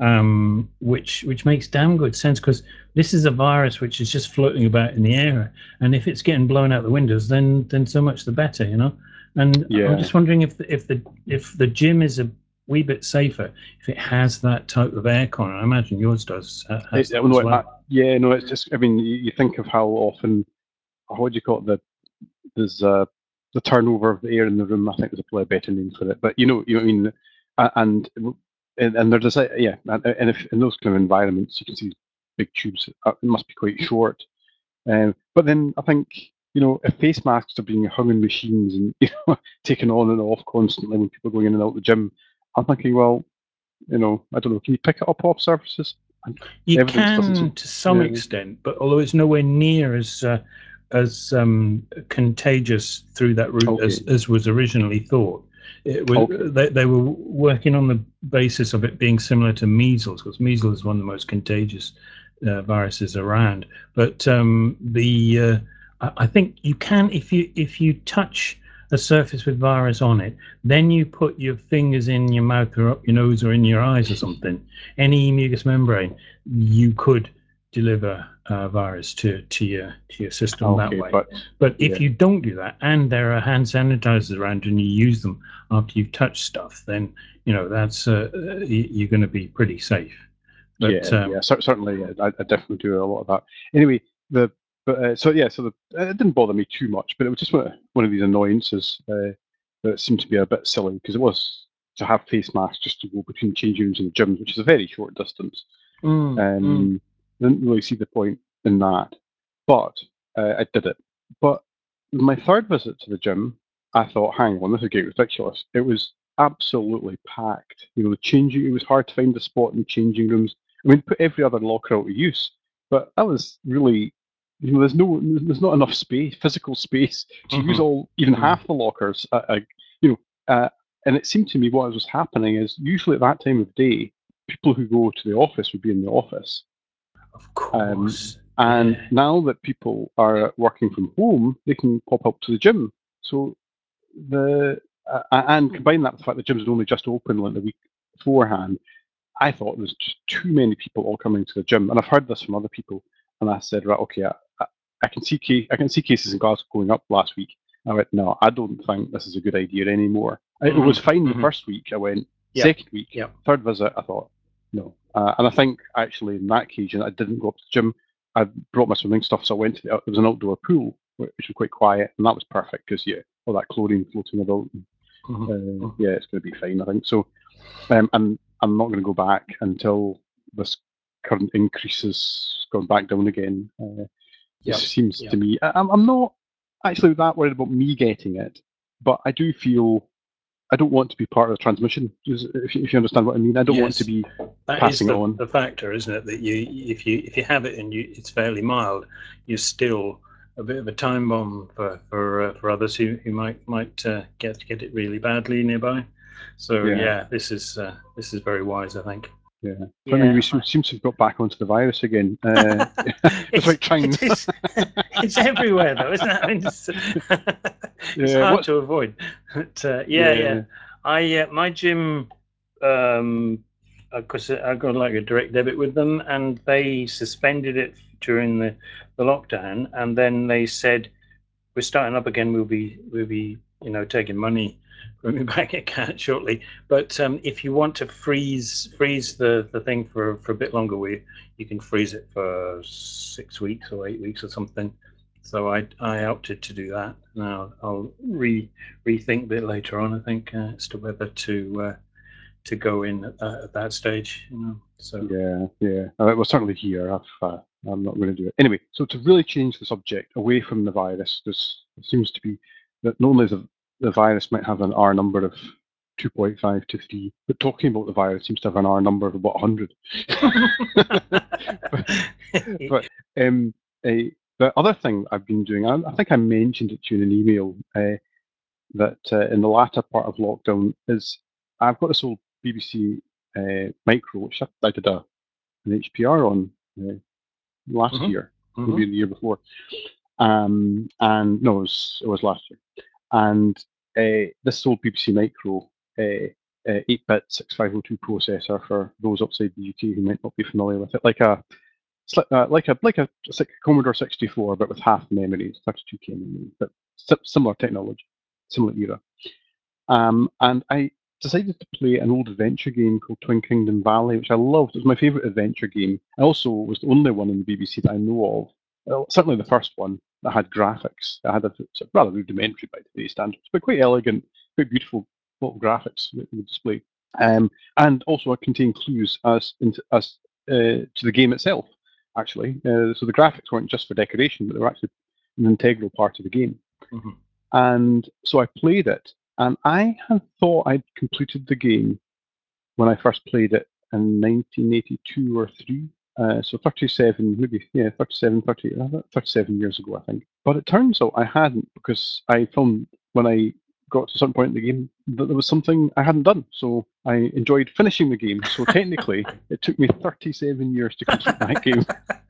um, which which makes damn good sense, because this is a virus which is just floating about in the air, and if it's getting blown out the windows, then then so much the better, you know. And I'm Yeah. just wondering if the, if the if the gym is a wee bit safer if it has that type of aircon. I imagine yours does uh, has It, that no, as it, I, well. yeah, no, it's just, I mean, you, you think of how often, what do you call it, the, there's uh, the turnover of the air in the room, I think there's probably a better name for it. But you know, you know what I mean? A- And, and, and there's a, yeah, and, and if in those kind of environments, you can see big tubes, uh, it must be quite short. Um, but then I think, you know, if face masks are being hung in machines and you know, taken on and off constantly when people are going in and out of the gym, I'm thinking, well, you know, I don't know, can you pick it up off surfaces? And You evidence doesn't can seem. to some Yeah. extent, but although it's nowhere near as uh, as um, contagious through that route Okay. as, as was originally thought. It was Okay. they, they were working on the basis of it being similar to measles, because measles is one of the most contagious uh, viruses around. But um, the uh, I, I think you can, if you if you touch a surface with virus on it, then you put your fingers in your mouth or up your nose or in your eyes or something, any mucous membrane, you could deliver a virus to, to your to your system that Okay, way. but But if yeah, you don't do that, and there are hand sanitizers around, and you use them after you've touched stuff, then you know that's uh, you're going to be pretty safe. But yeah, um, yeah, cer- certainly, yeah, I, I definitely do a lot of that. Anyway, the but uh, so yeah, so the, it didn't bother me too much, but it was just one of, one of these annoyances uh, that seemed to be a bit silly because it was to have face masks just to go between changing rooms and gyms, which is a very short distance. Mm, Um, mm. Didn't really see the point in that, but uh, I did it. But my third visit to the gym, I thought, hang on, this is getting ridiculous. It was absolutely packed. You know, the changing, it was hard to find a spot in the changing rooms. I mean, put every other locker out of use, but that was really, you know, there's no, there's not enough space, physical space, to use Mhm. all, even Mhm. half the lockers. Uh, uh, you know, uh, and it seemed to me what was happening is usually at that time of day, people who go to the office would be in the office. Of Um, course. and Yeah. now that people are working from home, they can pop up to the gym. So the uh, and combine that with the fact that gyms had only just opened like the week beforehand, I thought there was just too many people all coming to the gym. And I've heard this from other people, and I said, right, okay, I, I can see case, I can see cases in Glasgow going up last week. I went, no, I don't think this is a good idea anymore. It was Mhm, fine the mhm. first week. I went. Yep. Second week, Yep. third visit, I thought, no. Uh, and I think actually in that occasion, I didn't go up to the gym. I brought my swimming stuff, so I went to the, there was an outdoor pool, which was quite quiet, and that was perfect because yeah, all that chlorine floating about. Mhm, Uh, mhm. yeah, it's going to be fine, I think. So, um, and I'm not going to go back until this current increase has gone back down again. Uh, it Yep. seems Yep. to me, I, I'm I'm not actually that worried about me getting it, but I do feel I don't want to be part of the transmission. Just if you, if you understand what I mean, I don't want to Yes. be That is passing it the, on. the factor, isn't it? That you, if you if you have it and you it's fairly mild, you're still a bit of a time bomb for for, uh, for others who, who might might uh, get get it really badly nearby. So Yeah, yeah, this is uh, this is very wise, I think. yeah. Funny, we Yeah. seem seem to have got back onto the virus again. Uh, it's despite trying. it is it's everywhere though, isn't it? I mean, it's, it's Yeah, hard what? to avoid. But uh, yeah, yeah. Yeah. I uh, my gym, um, because I got like a direct debit with them, and they suspended it during the the lockdown, and then they said we're starting up again. We'll be we'll be you know taking money from your bank account shortly. But um, if you want to freeze freeze the, the thing for, for a bit longer, we you can freeze it for six weeks or eight weeks or something. So I I opted to do that. Now I'll re rethink a bit later on. I think uh, as to whether to uh, to go in at that, at that stage. You know. So Yeah, yeah. Uh, well, certainly here, I've, uh, I'm not going to do it. Anyway, so to really change the subject away from the virus, there's, it seems to be that not only the, the virus might have an R number of two point five to three, but talking about the virus seems to have an R number of about one hundred. but but um, uh, the other thing I've been doing, I, I think I mentioned it to you in an email, uh, that uh, in the latter part of lockdown is I've got this old B B C uh, micro, which I, I did a an H P R on uh, last Mhm, year, mhm. maybe the year before. Um, and no, it was, it was last year. And uh, this old B B C Micro uh, uh, eight-bit sixty-five oh two processor for those outside the U K who might not be familiar with it, like a uh, like a like a, a Commodore sixty-four, but with half the memory, thirty-two K memory, but similar technology, similar era. Um, and I decided to play an old adventure game called Twin Kingdom Valley, which I loved. It was my favourite adventure game. I also was the only one in the B B C that I know of, well, certainly the first one, that had graphics. That had a sort of rather rudimentary by today's standards, but quite elegant, quite beautiful little graphics that would display. Um, and also it contained clues as, into, as uh, to the game itself, actually. Uh, so the graphics weren't just for decoration, but they were actually an integral part of the game. Mm-hmm. And so I played it, and I had thought I'd completed the game when I first played it in nineteen eighty-two or three. Uh, so thirty-seven, maybe, yeah, thirty-seven, thirty, uh, thirty-seven years ago, I think. But it turns out I hadn't, because I found when I got to a certain point in the game that there was something I hadn't done. So I enjoyed finishing the game. So technically, it took me thirty-seven years to complete that game.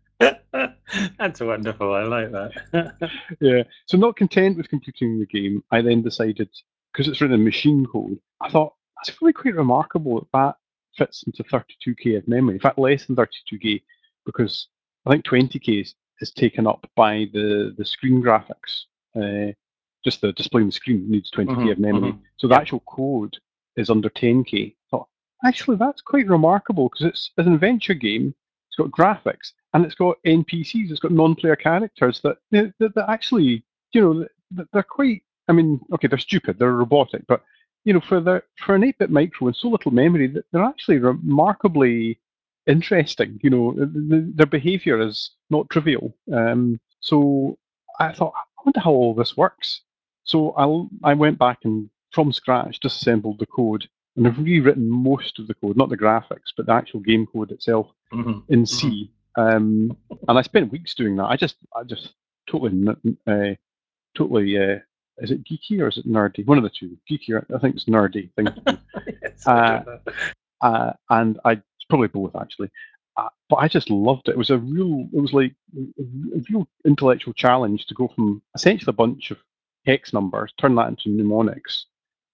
That's wonderful. I like that. Yeah. So not content with completing the game, I then decided, because it's written in machine code, I thought that's really quite remarkable that that fits into thirty-two K of memory. In fact, less than thirty-two K, because I think twenty K is, is taken up by the, the screen graphics. Uh, just the displaying the screen needs twenty K Mhm, of memory. mhm. So the Yep. actual code is under ten K. I thought, actually, that's quite remarkable because it's, it's an adventure game. It's got graphics and it's got N P Cs. It's got non-player characters that that, that actually, you know, that they're quite. I mean, okay, they're stupid, they're robotic, but you know, for the for an eight-bit micro and so little memory, they're actually remarkably interesting. You know, th- th- their behaviour is not trivial. Um, so I thought, I wonder how all this works. So I I went back and from scratch disassembled the code, and I've rewritten most of the code, not the graphics, but the actual game code itself Mhm. in C. Um, and I spent weeks doing that. I just I just totally n- uh, totally. Uh, is it geeky or is it nerdy? One of the two. Geeky, or, I think it's nerdy thing to do. Yes, Uh, uh, and I probably both actually. Uh, but I just loved it. It was a real, it was like a a real intellectual challenge to go from essentially a bunch of hex numbers, turn that into mnemonics,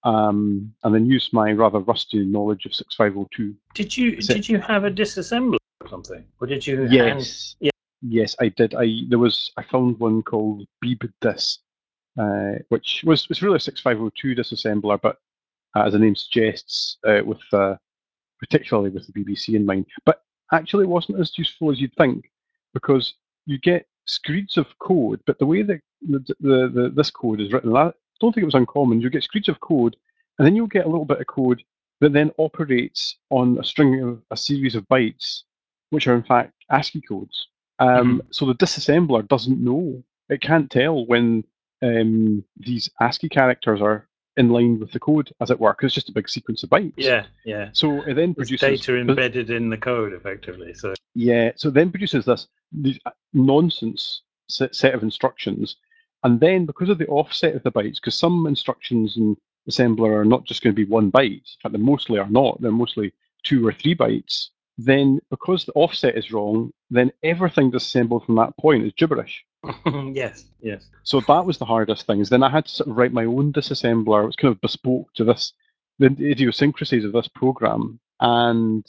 um, and then use my rather rusty knowledge of six five oh two. Did you That's it. did you have a disassembler or something, or did you? Hand, Yes, yeah. yes, I did. I there was I found one called BeebDis, uh, which was was really a six five oh two disassembler, but uh, as the name suggests, uh, with uh, particularly with the B B C in mind. But actually, it wasn't as useful as you'd think, because you get screeds of code, but the way that the, the, the this code is written, I don't think it was uncommon. You get screeds of code, and then you'll get a little bit of code that then operates on a string of a series of bytes, which are in fact ASCII codes. Um, Mhm. So the disassembler doesn't know; it can't tell when um, these ASCII characters are in line with the code, as it were, 'cause it's just a big sequence of bytes. Yeah, yeah. So it then There's produces data embedded in the code, effectively. So yeah. So it then produces this these nonsense set, set of instructions, and then because of the offset of the bytes, because some instructions in assembler are not just going to be one byte. In fact, they mostly are not. They're mostly two or three bytes. Then because the offset is wrong, then everything disassembled from that point is gibberish. yes, yes. So that was the hardest thing. Is then I had to sort of write my own disassembler. It was kind of bespoke to this, the idiosyncrasies of this program, and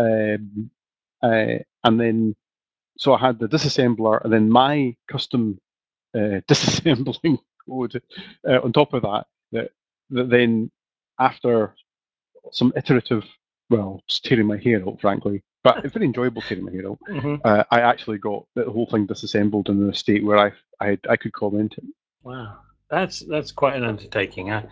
um, uh, and then so I had the disassembler, and then my custom uh, disassembling code uh, on top of that. That that then after some iterative, well, just tearing my hair out, frankly, but it's very enjoyable tearing my hair out. Mm-hmm. Uh, I actually got the whole thing disassembled in a state where I I, I could comment it. Wow, that's that's quite an undertaking. I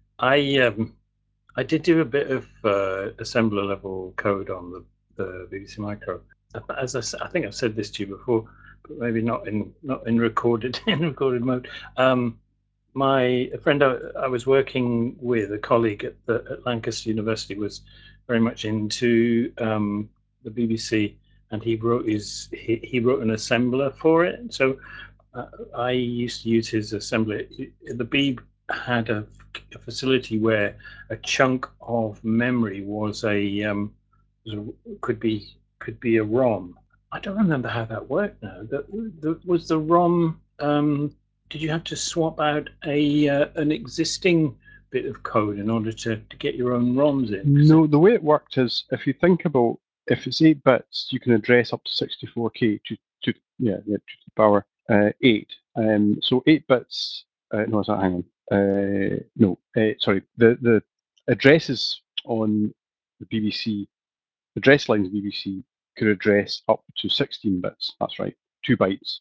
I um I did do a bit of uh, assembler level code on the, the B B C Micro. As I, I think I've said this to you before, but maybe not in not in recorded in recorded mode. Um, my a friend I, I was working with, a colleague at, the, at Lancaster University, was very much into um, the B B C, and he wrote his he, he wrote an assembler for it. So uh, I used to use his assembly. The Beeb had a, a facility where a chunk of memory was a, um, was a could be could be a ROM. I don't remember how that worked now. The, the, was the ROM? Um, did you have to swap out a uh, an existing bit of code in order to, to get your own ROMs in? No, the way it worked is if you think about if it's eight bits, you can address up to sixty-four K to, to yeah, yeah to the power uh, eight. Um, so eight bits. Uh, no, sorry, hang on. Uh, no, uh, sorry. The the addresses on the B B C, the address lines of the B B C could address up to sixteen bits. That's right, two bytes.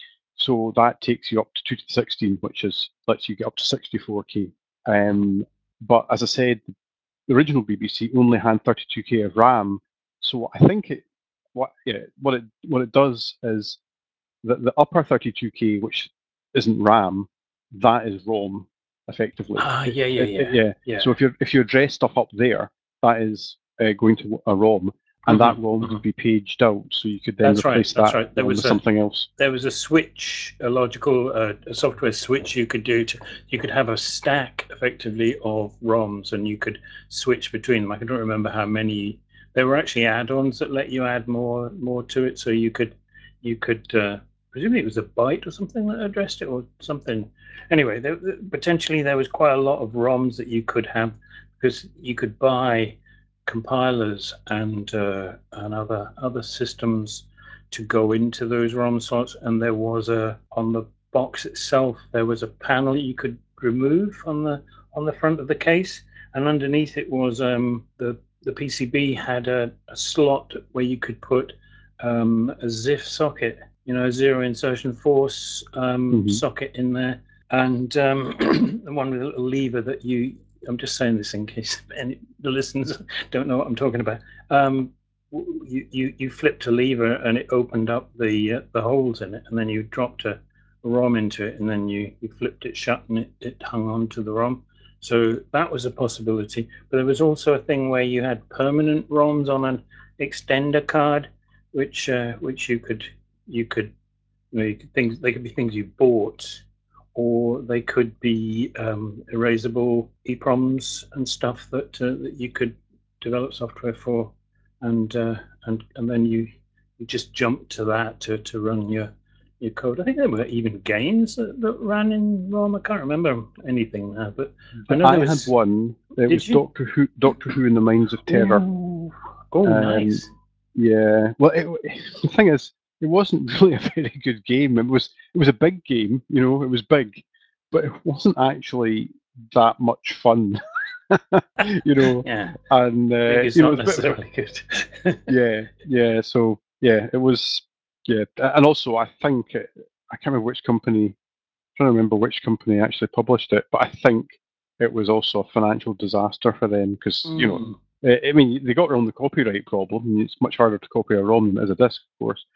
So that takes you up to two to the sixteen, which is lets you get up to sixty-four K. Um, but as I said, the original B B C only had thirty-two K of RAM, so I think it what yeah what it what it does is the the upper thirty-two K, which isn't RAM, that is ROM effectively. Ah, It, yeah, yeah, it, yeah, it, yeah. yeah. So if you if you address stuff up there, that is uh, going to a ROM, and Mhm, that ROM mhm. could be paged out, so you could then That's right. replace That's that right. There ROM was with a something else. there was a switch, a logical uh, a software switch you could do to. You could have a stack effectively of ROMs, and you could switch between them. I don't remember how many. There were actually add-ons that let you add more more to it, so you could you could uh, presumably it was a byte or something that addressed it or something. Anyway, there, potentially there was quite a lot of ROMs that you could have because you could buy compilers and uh, and other other systems to go into those ROM slots, and there was a on the box itself there was a panel you could remove on the on the front of the case, and underneath it was um, the the P C B had a, a slot where you could put um, a Z I F socket, you know, a zero insertion force um, Mhm. socket in there, and um, the one with a little lever that you. I'm just saying this in case any, the listeners don't know what I'm talking about. Um, you, you, you flipped a lever and it opened up the uh, the holes in it, and then you dropped a, a ROM into it, and then you, you flipped it shut and it, it hung on to the ROM. So that was a possibility. But there was also a thing where you had permanent ROMs on an extender card, which uh, which you could you could, you know, you could things they could be things you bought, or they could be um, erasable EPROMs and stuff that uh, that you could develop software for, and uh, and and then you you just jump to that to, to run your your code. I think there were even games that, that ran in ROM. I can't remember anything now, but I know I there had was. one. It Did was you? Doctor Who, Doctor Who and the Mines of Terror. Ooh. Oh, Um, nice. Yeah. Well, it, the thing is, it wasn't really a very good game. It was it was a big game, you know, it was big, but it wasn't actually that much fun, you know. Yeah, And big uh, is you know, not it was a bit of a, necessarily good. yeah, yeah. So yeah, it was yeah, and also I think it, I can't remember which company. I'm trying to remember which company actually published it, but I think it was also a financial disaster for them because you know. Mm. I I mean, they got around the copyright problem. and It's much harder to copy a ROM than it is a disc, of course.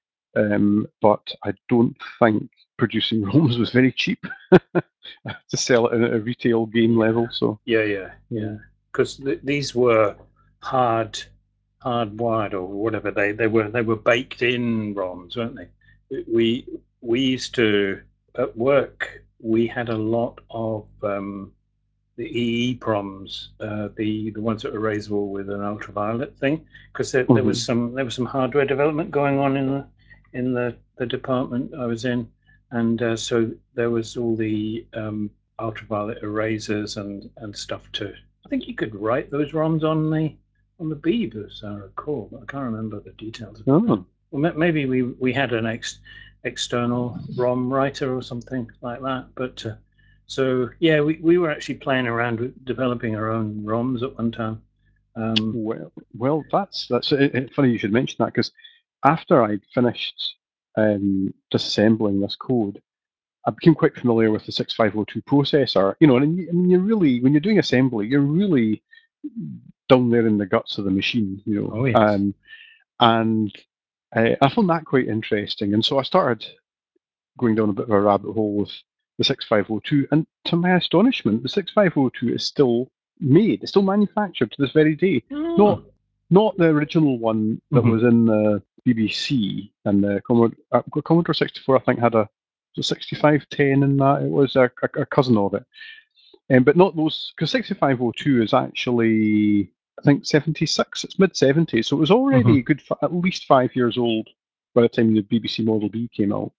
Um, but I don't think producing ROMs was very cheap to sell it at a retail game level. So Yeah, yeah, yeah. Because th- these were hard, hardwired or whatever they, they were. They were baked in ROMs, weren't they? We we used to at work. We had a lot of um, the E EEPROMs, uh, the the ones that were erasable with an ultraviolet thing, because there, there was Mhm. some there was some hardware development going on in the in the, the department I was in, and uh, so there was all the um, ultraviolet erasers and and stuff too. I think you could write those ROMs on the on the Beeb, as I recall, but I can't remember the details of it now. Oh, Well, maybe we we had an ex, external ROM writer or something like that, but. Uh, so yeah, we, we were actually playing around with developing our own ROMs at one time. Um, well, well, that's that's it, it- funny you should mention that because after I'd finished um, disassembling this code, I became quite familiar with the six five oh two processor. You know, and you, I mean, you're really when you're doing assembly, you're really down there in the guts of the machine. You know, oh yes. um, and uh, I found that quite interesting. And so I started going down a bit of a rabbit hole with the six five oh two, and to my astonishment, the six five oh two is still made, it's still manufactured to this very day. Oh. Not not the original one that Mhm. was in the B B C and the Commodore, uh, Commodore sixty-four. I think had a sixty-five ten in that. It was a, a, a cousin of it, um, but not those because sixty-five oh two is actually I think seventy-six. It's mid seventies, so it was already Mhm. a good at least five years old by the time the B B C Model B came out.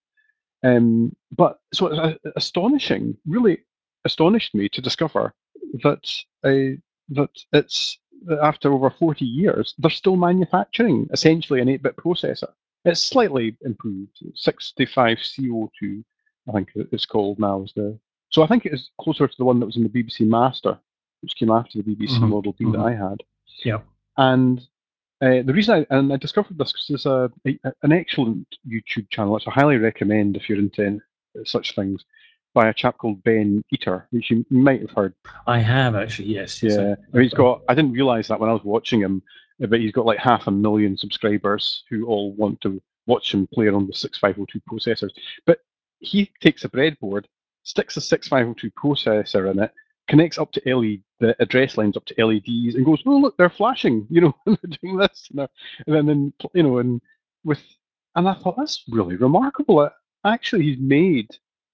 Um, but so it's uh, astonishing, really astonished me to discover that uh, that it's that after over forty years, they're still manufacturing essentially an eight-bit processor. It's slightly improved, sixty-five C O two, I think it's called now. Is the so I think it is closer to the one that was in the B B C Master, which came after the B B C Mhm. Model B that Mhm. I had. Yeah. And uh, the reason I and I discovered this because there's a, a an excellent YouTube channel which I highly recommend if you're into such things, by a chap called Ben Eater, which you might have heard. I have actually. Yes. Yes. Yeah, I mean, he's got. I didn't realize that when I was watching him, but he's got like half a million subscribers who all want to watch him play around with six five oh two processors. But he takes a breadboard, sticks a six five oh two processor in it, connects up to L E D, the address lines up to L E Ds, and goes, "Oh look, they're flashing," you know, and they're doing this, and, and then, then you know, and with, and I thought that's really remarkable. Uh, Actually, he's made,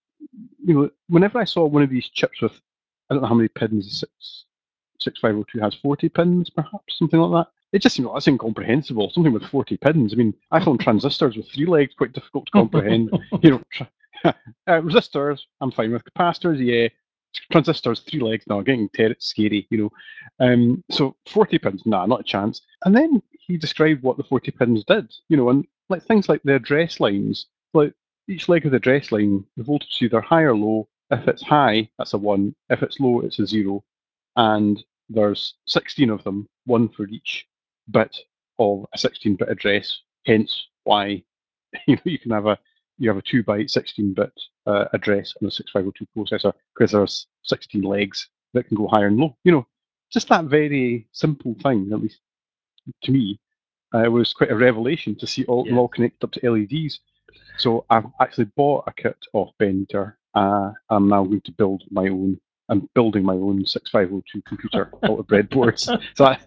you know, whenever I saw one of these chips with, I don't know how many pins six six five oh two has, forty pins perhaps, something like that. It just seemed like that's incomprehensible. Something with forty pins. I mean, I found transistors with three legs quite difficult to comprehend. You know, tra- uh, resistors, I'm fine with. Capacitors, yeah. Transistors, three legs, no, getting ter- scary, you know. Um, so forty pins, nah, not a chance. And then he described what the forty pins did, you know, and like things like the address lines, like each leg of the address line, the voltage is either high or low. If it's high, that's a one. If it's low, it's a zero. And there's sixteen of them, one for each bit of a sixteen-bit address. Hence why you know you can have a you have a two-byte sixteen-bit uh, address on a six five oh two processor because there's sixteen legs that can go higher and low. You know, just that very simple thing, at least to me, Uh, it was quite a revelation to see all, Yeah. them all connected up to L E Ds. So I've actually bought a kit off Bender. Uh, I'm now going to build my own. I'm building my own six five oh two computer out of breadboards. So I,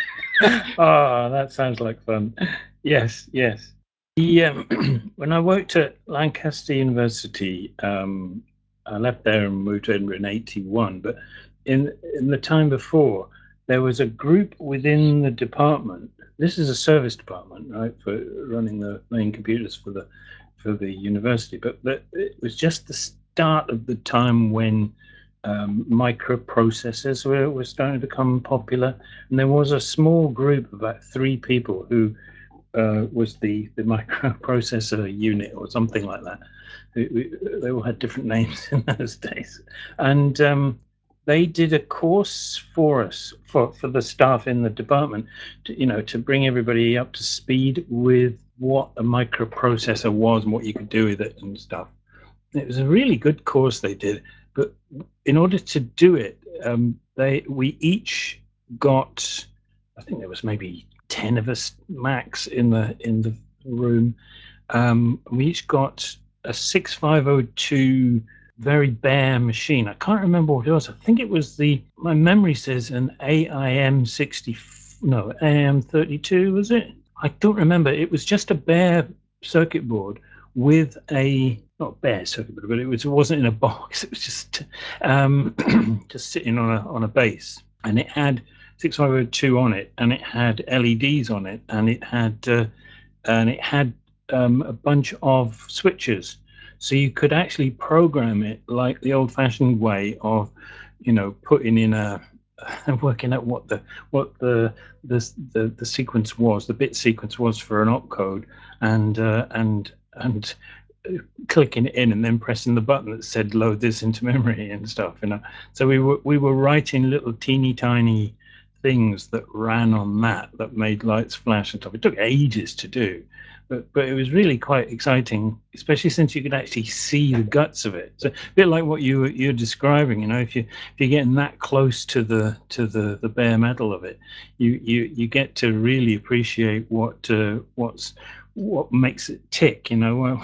Oh, that sounds like fun. Yes, yes. The, um, when I worked at Lancaster University, um, I left there and moved to Edinburgh in eighty-one. But in in the time before, there was a group within the department. This is a service department, right, for running the main computers for the for the university. But, but it was just the start of the time when um, microprocessors were, were starting to become popular, and there was a small group of about three people who uh, was the the microprocessor unit or something like that. We, we, they all had different names in those days, and um, they did a course for us for for the staff in the department, to, you know, to bring everybody up to speed with what a microprocessor was and what you could do with it and stuff. It was a really good course they did, but in order to do it, um, they we each got, I think there was maybe ten of us max in the in the room. Um, we each got a six five oh two very bare machine. I can't remember what it was. I think it was the, my memory says an A I M sixty, no, A I M thirty-two, was it? I don't remember. It was just a bare circuit board with a, not bare circuit board, but it was it wasn't in a box. It was just um, just sitting on a on a base, and it had six five oh two on it, and it had L E Ds on it, and it had uh, and it had um, a bunch of switches, so you could actually program it like the old-fashioned way of, you know, putting in a working out what the what the the the, the sequence was, the bit sequence was for an opcode, and uh, and and clicking it in and then pressing the button that said load this into memory and stuff, you know. So we were we were writing little teeny tiny things that ran on that that made lights flash and stuff. It took ages to do, but but it was really quite exciting, especially since you could actually see the guts of it. So a bit like what you you're describing, you know, if you if you're getting that close to the to the the bare metal of it, you you you get to really appreciate what uh, what's what makes it tick, you know.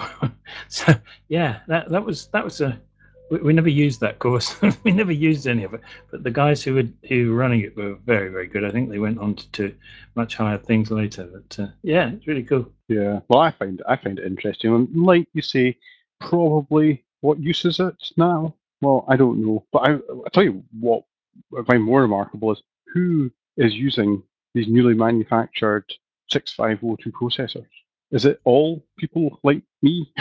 So yeah, that that was that was a we, we never used that course. We never used any of it, but the guys who were who were running it were very very good. I think they went on to, to much higher things later, but uh, yeah, it's really cool. yeah, well, I find I find it interesting, and like you say, probably what use is it now? Well, I don't know, but I I tell you what I find more remarkable is who is using these newly manufactured six five oh two processors. Is it all people like me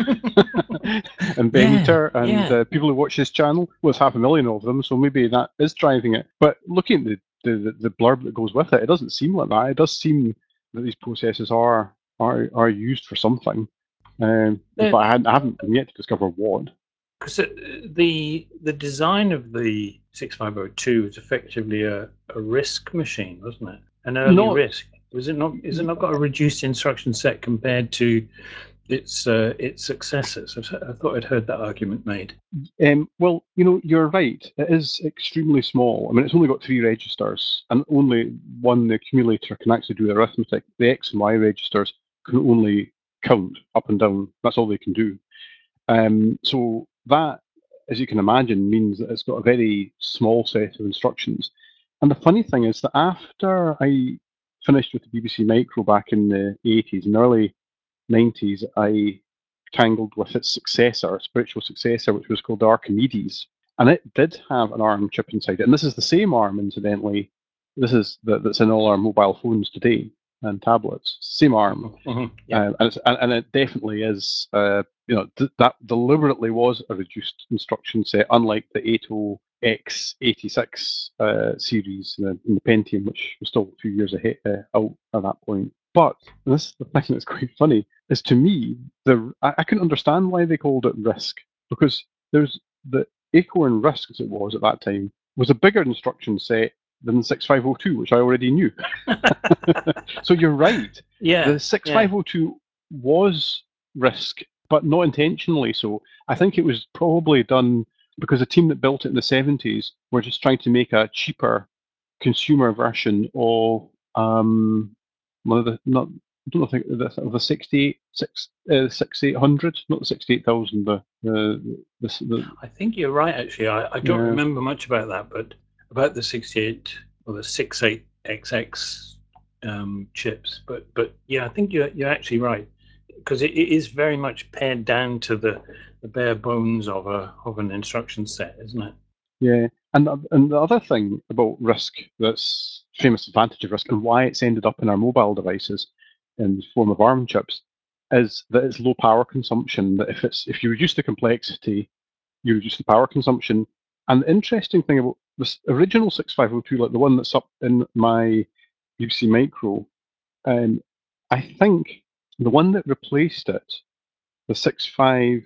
and Benter Yeah, and yeah. uh, people who watch this channel? Well, it's half a million of them, so maybe that is driving it. But looking at the, the, the blurb that goes with it, it doesn't seem like that. It does seem that these processes are are, are used for something. Um, Uh, but I, hadn't, I haven't yet to discover what. Because the the design of the six five oh two is effectively a, a RISC machine, wasn't it? An early Not RISC. Was it not? Is it not got a reduced instruction set compared to its uh, its successors? I thought I'd heard that argument made. Um, well, you know, you're right. It is extremely small. I mean, it's only got three registers, and only one, the accumulator, can actually do arithmetic. The X and Y registers can only count up and down. That's all they can do. Um, so that, as you can imagine, means that it's got a very small set of instructions. And the funny thing is that after I finished with the B B C Micro back in the eighties and early nineties, I tangled with its successor, spiritual successor, which was called Archimedes. And it did have an ARM chip inside it. And this is the same ARM, incidentally. This is the, that's in all our mobile phones today and tablets. Same ARM. Mm-hmm. Yeah. Uh, and, it's, and, and it definitely is, uh, you know, th- that deliberately was a reduced instruction set, unlike the eighty X eighty-six uh, series in the, in the Pentium, which was still a few years ahead uh, out at that point. But this is the thing that's quite funny, is to me, the I, I couldn't understand why they called it RISC, because there's the Acorn RISC, as it was at that time, was a bigger instruction set than the six five oh two, which I already knew. So you're right. Yeah. The six five oh two yeah. was RISC, but not intentionally so. I think it was probably done because the team that built it in the seventies were just trying to make a cheaper consumer version of um, one of the not. I don't think the the sixty-eight six uh, sixty-eight hundred, not the sixty-eight thousand. The the, the the I think you're right. Actually, I, I don't Yeah. remember much about that, but about the sixty-eight or the sixty-eight X X um, chips. But but yeah, I think you're you're actually right, because it, it is very much pared down to the, the bare bones of a of an instruction set, isn't it? Yeah, and the- and the other thing about RISC that's famous advantage of RISC and why it's ended up in our mobile devices in the form of ARM chips is that it's low power consumption. That if it's if you reduce the complexity, you reduce the power consumption. And the interesting thing about this original sixty-five oh two, like the one that's up in my U C Micro, um, I think the one that replaced it, the sixty-five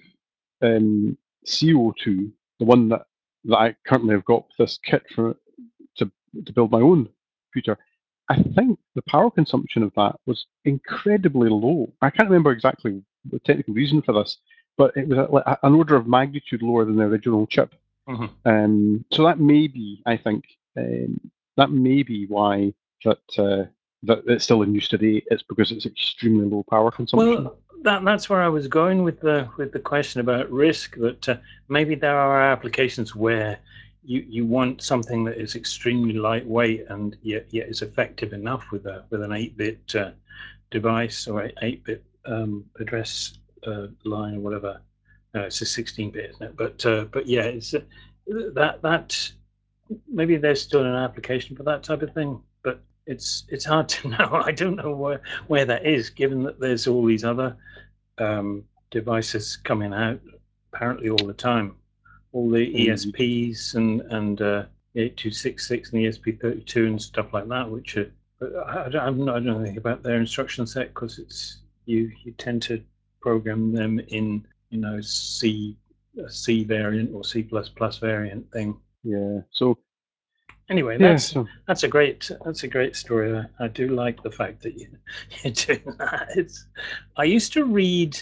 um, C O two, the one that, that I currently have got this kit for to to build my own computer, I think the power consumption of that was incredibly low. I can't remember exactly the technical reason for this, but it was like an order of magnitude lower than the original chip. Mm-hmm. Um, so that may be, I think, um, that may be why that uh, that it's still in use today. It's because it's extremely low power consumption. Well, that that's where I was going with the with the question about RISC. That uh, maybe there are applications where you, you want something that is extremely lightweight and yet yet is effective enough with a with an eight-bit uh, device or eight-bit um, address uh, line or whatever. No, it's a sixteen-bit, isn't it? But uh, but yeah, it's uh, that that maybe there's still an application for that type of thing, but it's it's hard to know. I don't know where where that is, given that there's all these other um, devices coming out apparently all the time, all the E S Ps and and uh, eight two six six and E S P thirty-two and stuff like that, which are. But I don't, I'm not, I don't know anything about their instruction set because it's you you tend to program them in you know C a C variant or C plus plus variant thing. Yeah. So anyway, yeah, that's so that's a great that's a great story. I, I do like the fact that you you're doing that. It's I used to read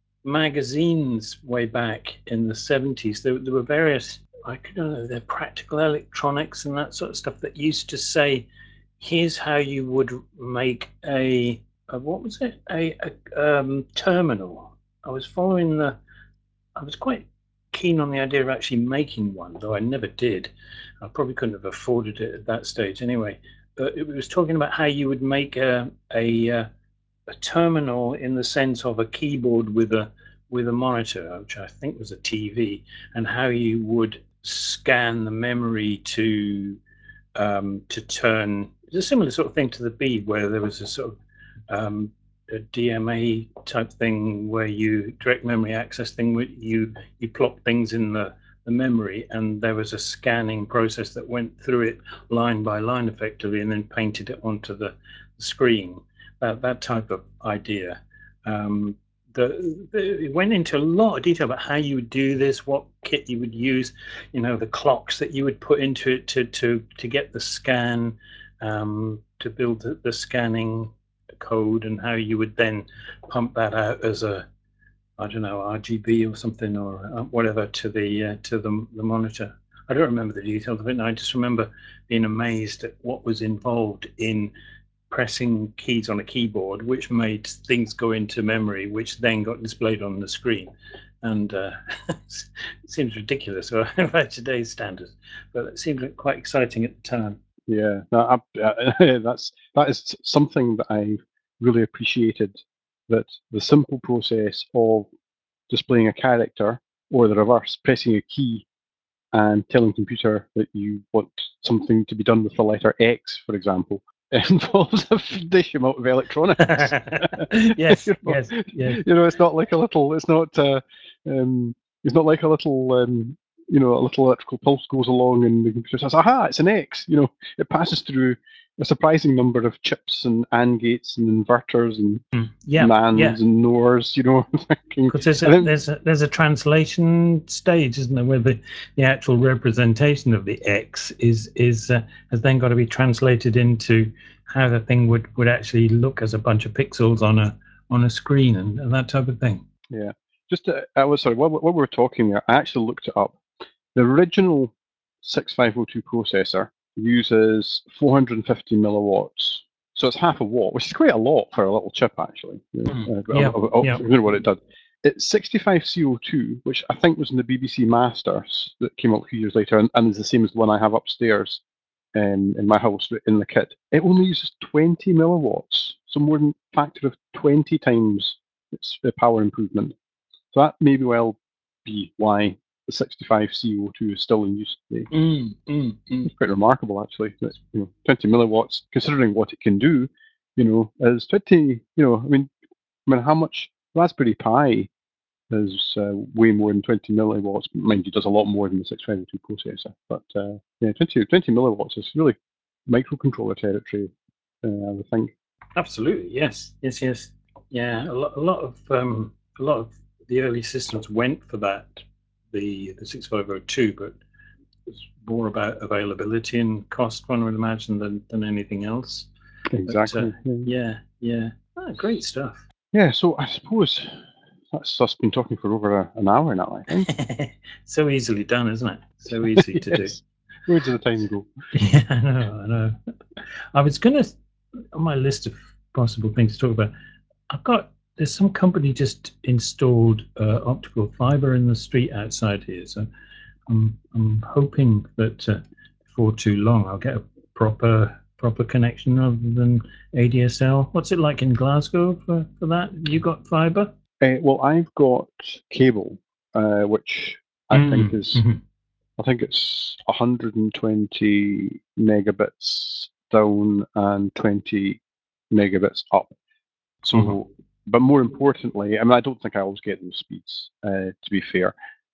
magazines way back in the seventies. There, there were various I don't know they're practical electronics and that sort of stuff that used to say, here's how you would make a, a what was it a, a um, terminal. I was following the I was quite keen on the idea of actually making one, though I never did. I probably couldn't have afforded it at that stage anyway. But it was talking about how you would make a a, uh, a terminal in the sense of a keyboard with a with a monitor, which I think was a T V, and how you would scan the memory to um, to turn. It's a similar sort of thing to the bead, where there was a sort of um, a D M A type thing where you direct memory access thing where you you plop things in the, the memory and there was a scanning process that went through it line by line effectively and then painted it onto the screen. That that type of idea. Um, the, the, it went into a lot of detail about how you would do this, what kit you would use, you know, the clocks that you would put into it to to to get the scan, um, to build the, the scanning code, and how you would then pump that out as a I don't know R G B or something or whatever to the uh, to the the monitor. I don't remember the details of it. I just remember being amazed at what was involved in pressing keys on a keyboard, which made things go into memory, which then got displayed on the screen. And uh, it seems ridiculous by today's standards, but it seemed quite exciting at the time. Yeah, no, I, uh, that's that is something that I really appreciated. That the simple process of displaying a character or the reverse, pressing a key and telling the computer that you want something to be done with the letter X, for example, involves a fiendish amount of electronics. yes, you know, yes, yes. You know, it's not like a little. It's not. Uh, um, it's not like a little. Um, you know, a little electrical pulse goes along, and the computer says, "Aha! It's an X." You know, it passes through a surprising number of chips and AND gates and inverters and mm, yeah, NANDs yeah. and NORs. You know, because there's a think, there's a, there's a translation stage, isn't there, where the, the actual representation of the X is is uh, has then got to be translated into how the thing would, would actually look as a bunch of pixels on a on a screen and, and that type of thing. Yeah, just to, I was sorry. What, what we were talking there, I actually looked it up. The original sixty-five oh two processor uses four hundred fifty milliwatts So it's half a watt, which is quite a lot for a little chip, actually. Mm. Uh, Yeah, I, I, I, yeah. I don't know what it did. It's sixty-five C O two, which I think was in the B B C Masters that came out a few years later, and, and is the same as the one I have upstairs um, in my house in the kit. It only uses twenty milliwatts, so more than a factor of twenty times its uh, power improvement. So that may well be why the sixty-five C O two is still in use today. Mm, mm, mm. It's quite remarkable, actually. That, you know, twenty milliwatts, considering what it can do, you know, is twenty. You know, I mean, I mean, how much Raspberry Pi is uh, way more than twenty milliwatts. Mind you, does a lot more than the six five two processor. But uh, yeah, twenty, twenty milliwatts is really microcontroller territory, uh, I would think. Absolutely, yes, yes, yes. Yeah, a lot, a lot of um, a lot of the early systems went for that, the the six five zero two, but it's more about availability and cost, one would imagine, than than anything else. Exactly. But, uh, yeah, yeah. Oh, great stuff. Yeah, so I suppose that's us been talking for over a, an hour now, I think. So easily done, isn't it? So easy to do. Yes. Where did the time go? Yeah, I know, I know. I was going to, on my list of possible things to talk about, I've got, there's some company just installed uh, optical fiber in the street outside here. So I'm, I'm hoping that uh, before too long I'll get a proper proper connection rather than A D S L. What's it like in Glasgow for, for that? You got fiber? Uh, well, I've got cable, uh, which I Mm, think is, mhm. I think it's one hundred twenty megabits down and twenty megabits up. So, Mhm. but more importantly, I mean, I don't think I always get those speeds, uh, to be fair.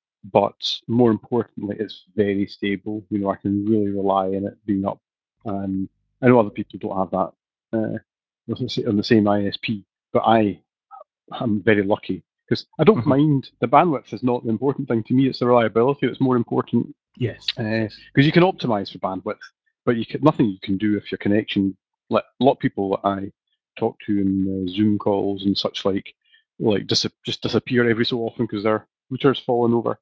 But more importantly, it's very stable. You know, I can really rely on it being up. Um, I know other people don't have that uh, on the same I S P, but I I'm very lucky because I don't Mhm. mind the bandwidth is not the important thing to me. It's the reliability that's more important Yes. because yes. you can optimize for bandwidth, but you can, nothing you can do if your connection. Like a lot of people that I talk to in uh, Zoom calls and such like, like dis- just disappear every so often because their router's fallen over.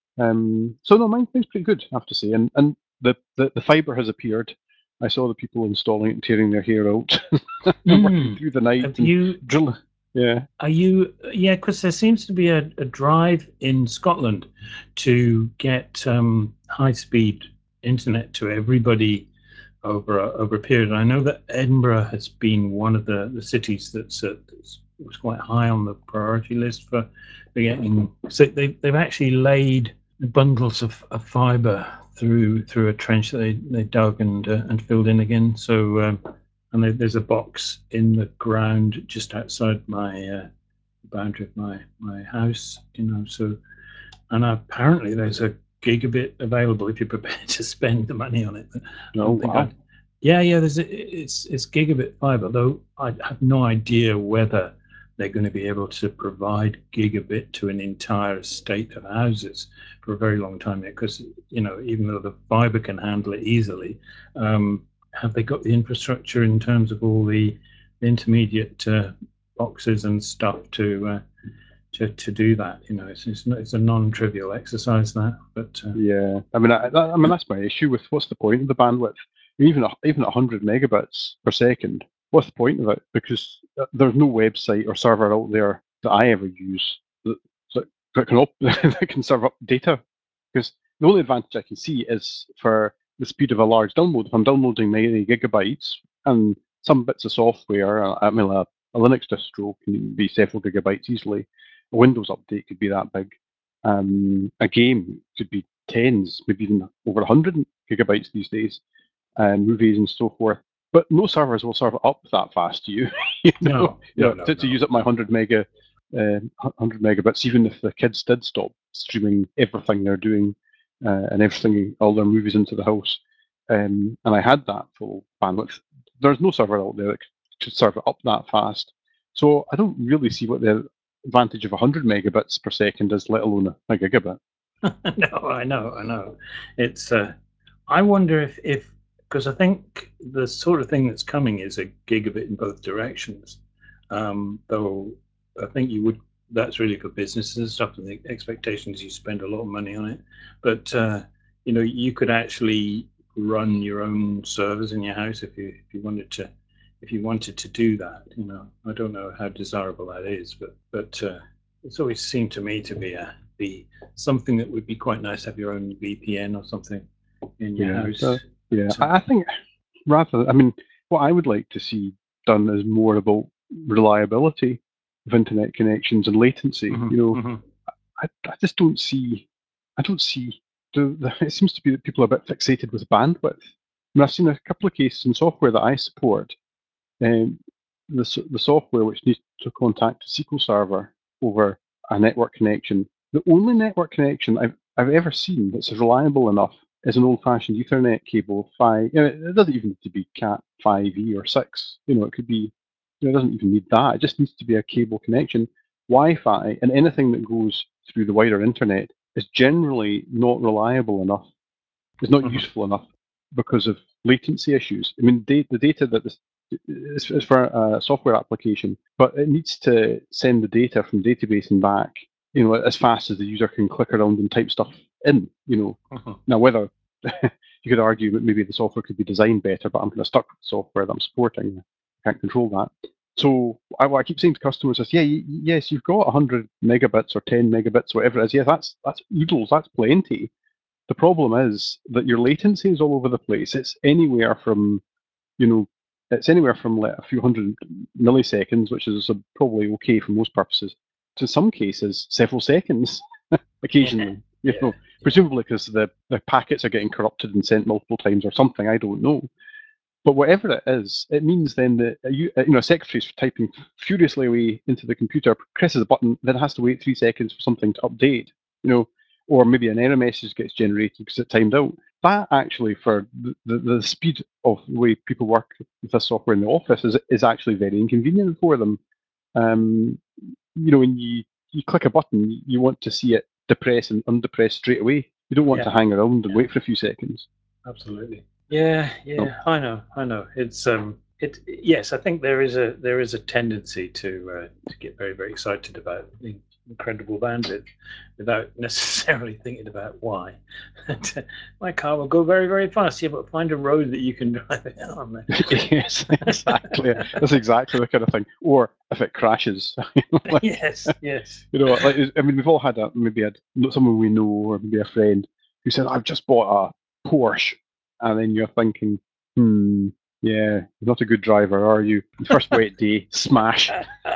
Um, so no, mine, mine's pretty good, I have to say. And and the, the, the fiber has appeared. I saw the people installing it and tearing their hair out, and working Mm. through the night Have and you? drilling. Yeah. Are you? Yeah, because there seems to be a, a drive in Scotland to get um, high-speed internet to everybody over a, over a period. And I know that Edinburgh has been one of the, the cities that's, uh, that's was quite high on the priority list for, for getting. So they they've actually laid bundles of, of fibre through through a trench that they, they dug and uh, and filled in again. So um, and there, there's a box in the ground just outside my uh, boundary of my my house. You know, so and apparently there's a gigabit available if you're prepared to spend the money on it. I Oh don't think wow. I'd. Yeah, yeah. There's a, it's it's gigabit fiber, though I have no idea whether they're going to be able to provide gigabit to an entire estate of houses for a very long time yet. Because you know, even though the fiber can handle it easily, um, have they got the infrastructure in terms of all the intermediate uh, boxes and stuff to uh, to to do that? You know, it's it's, it's a non-trivial exercise that, but uh, Yeah, I mean, I, I mean that's my issue with what's the point of the bandwidth? Even a, even one hundred megabits per second, what's the point of it? Because uh, there's no website or server out there that I ever use that, that, that can op- that can serve up data. Because the only advantage I can see is for the speed of a large download. If I'm downloading many gigabytes and some bits of software, uh, I mean, a, a Linux distro can be several gigabytes easily. A Windows update could be that big. Um, a game could be tens, maybe even over one hundred gigabytes these days, and movies and so forth. But no servers will serve it up that fast to you. you know, no, you no, know no, to, to no. use up my one hundred mega, uh, one hundred megabits, even if the kids did stop streaming everything they're doing uh, and everything, all their movies into the house, um, and I had that full bandwidth, there's no server out there that could serve it up that fast. So I don't really see what the advantage of one hundred megabits per second is, let alone a, a gigabit. No, I know, I know. It's. Uh, I wonder if, if because I think the sort of thing that's coming is a gigabit in both directions. Um, though I think you would. That's really for businesses and stuff. And the expectations you spend a lot of money on it, but uh, you know you could actually run your own servers in your house if you if you wanted to. if you wanted to do that. You know, I don't know how desirable that is, but but uh, it's always seemed to me to be a be something that would be quite nice to have your own V P N or something in your Yeah, house. so, yeah. But, uh, I I think rather, I mean, what I would like to see done is more about reliability of internet connections and latency. mhm, You know, mhm. I, I just don't see, I don't see, the, the, it seems to be that people are a bit fixated with bandwidth. I mean, I've seen a couple of cases in software that I support, um, the, s- the software which needs to contact a S Q L server over a network connection. The only network connection I've, I've ever seen that's reliable enough is an old-fashioned Ethernet cable. Five, you know, it doesn't even need to be Cat five E or six. You know, it could be. You know, it doesn't even need that. It just needs to be a cable connection. Wi-Fi and anything that goes through the wider internet is generally not reliable enough. It's not Mhm. useful enough because of latency issues. I mean, da- the data that this is, is for a software application, but it needs to send the data from database and back, you know, as fast as the user can click around and type stuff in. You know, Mhm. now whether you could argue that maybe the software could be designed better, but I'm kind of stuck with the software that I'm supporting. I can't control that. So I, what I keep saying to customers is, yeah, y- yes, you've got one hundred megabits or ten megabits, whatever it is. Yeah, that's that's oodles, that's plenty. The problem is that your latency is all over the place. It's anywhere from, you know, it's anywhere from like a few hundred milliseconds, which is uh, probably okay for most purposes, to some cases several seconds occasionally. You Yeah. know, presumably because the, the packets are getting corrupted and sent multiple times or something. I don't know. But whatever it is, it means then that a, you know, a secretary's typing furiously away into the computer, presses a button, then has to wait three seconds for something to update. You know, or maybe an error message gets generated because it timed out. That actually, for the, the, the speed of the way people work with this software in the office, is is actually very inconvenient for them. Um, you know, when you, you click a button, you want to see it depress and undepress straight away. You don't want Yeah. to hang around and Yeah. wait for a few seconds. Absolutely. Yeah, yeah, I know, I know. It's um, it yes, I think there is a there is a tendency to uh, to get very very excited about the incredible bandwidth without necessarily thinking about why. And, uh, my car will go very very fast. Yeah, but find a road that you can drive it on. Yes, exactly. That's exactly the kind of thing. Or if it crashes, like, Yes, yes. you know, like I mean, we've all had that. Maybe had someone we know, or maybe a friend who said, "I've just bought a Porsche," and then you're thinking, "Hmm, yeah, you're not a good driver, are you?" First wet day, smash.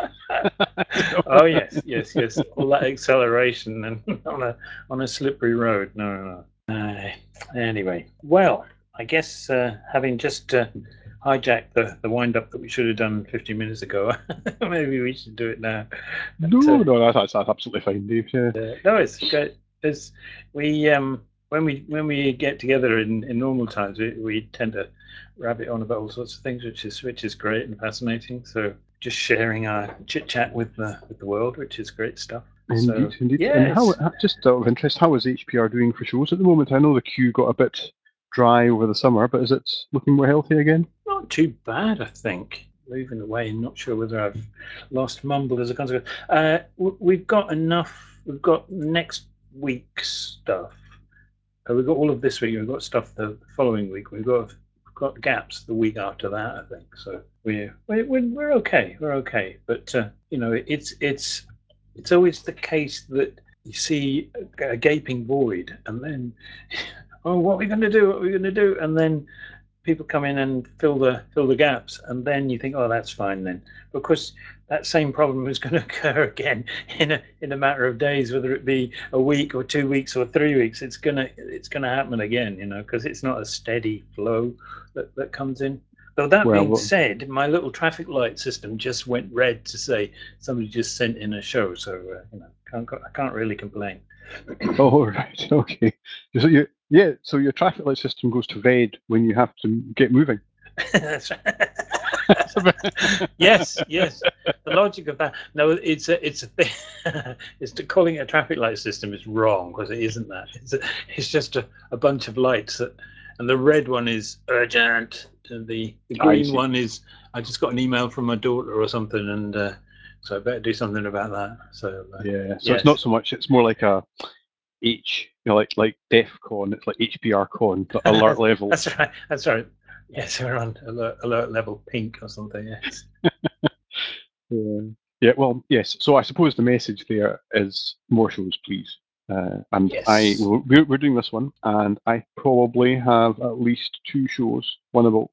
You know? Oh yes, yes, yes. All that acceleration and on a on a slippery road. No, no, no. Uh, anyway, well, I guess uh, having just uh, hijacked the, the wind up that we should have done fifteen minutes ago, maybe we should do it now. But, No, uh, no, that's, that's absolutely fine, Dave. Yeah. uh, no, it's good. It's we um when we when we get together in, in normal times, we, we tend to rabbit on about all sorts of things, which is which is great and fascinating. So just sharing our chit chat with the with the world, which is great stuff. Indeed, So indeed. yeah, And how, it's how- just out of interest, how is H P R doing for shows at the moment? I know the queue got a bit dry over the summer, but is it looking more healthy again? not too bad, I think. Moving away, not sure whether I've lost mumble as a consequence. Uh, w- we've got enough. We've got next week's stuff. Uh, we've got all of this week. We've got stuff the following week. We've got we've got gaps the week after that, I think. So we're we're we're okay. We're okay. But uh, you know, it's it's it's always the case that you see a, a gaping void, and then oh, what are we going to do? What are we going to do? And then people come in and fill the fill the gaps, and then you think, oh, that's fine then, because that same problem is going to occur again in a in a matter of days, whether it be a week or two weeks or three weeks. It's gonna it's gonna happen again, you know, because it's not a steady flow that, that comes in. Though that Well, being well, said, my little traffic light system just went red to say somebody just sent in a show, so uh, you know, can't, I can't really complain. oh, right, okay. So you, yeah, so your traffic light system goes to red when you have to get moving. That's right. Yes, yes. The logic of that. No, it's a, it's a thing. It's to calling it a traffic light system is wrong because it isn't that. It's a, it's just a, a bunch of lights that, and the red one is urgent, and the the I green see. one is I just got an email from my daughter or something, and uh, so I better do something about that. So uh, Yeah, so yes. it's not so much, it's more like a H, you know, like like DEF CON, it's like H P R CON, the alert level. That's right. That's right. Yes, we're on alert, alert level pink or something. Yes. Yeah. Yeah. Well, yes. So I suppose the message there is more shows, please. Uh, and Yes. I we're, we're doing this one, and I probably have at least two shows. One about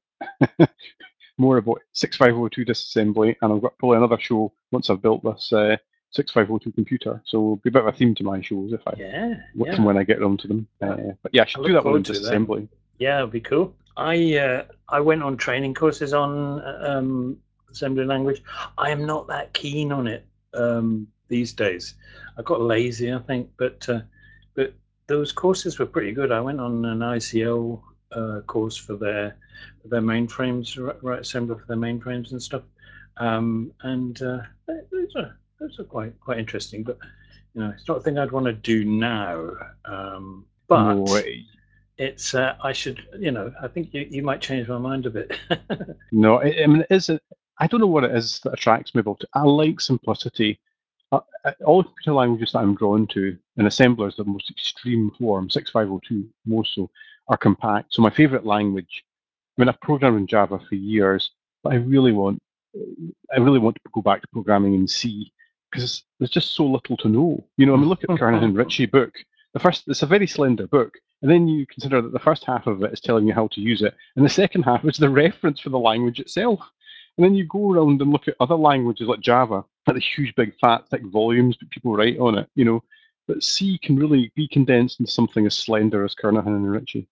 more about sixty-five oh two disassembly, and I've got probably another show once I've built this uh, sixty-five oh two computer. So it'll be a bit of a theme to my shows if I Yeah. look Yeah. from when I get around to them. Uh, but yeah, I should I do look that one on forward to that. disassembly. Yeah, it'd be cool. I uh, I went on training courses on um, assembly language. I am not that keen on it um, these days. I got lazy, I think, but uh, but those courses were pretty good. I went on an I C L uh, course for their for their mainframes, right, right assembly for their mainframes and stuff, um, and uh, those are those are quite quite interesting. But you know, it's not a thing I'd want to do now. Um, but No way. it's uh, I should, you know, I think you, you might change my mind a bit. No, I, I mean, it is. A, I don't know what it is that attracts me about it. I like simplicity. Uh, uh, all computer languages that I'm drawn to, and assembler is the most extreme form, sixty-five oh two most so, are compact. So my favorite language, I mean, I've programmed in Java for years, but I really want, I really want to go back to programming in C because there's just so little to know. You know, I mean, look at the Kernahan Ritchie book. The first, it's a very slender book, and then you consider that the first half of it is telling you how to use it, and the second half is the reference for the language itself. And then you go around and look at other languages like Java, at the huge, big, fat, thick volumes that people write on it, you know. But C can really be condensed into something as slender as Kernahan and Ritchie.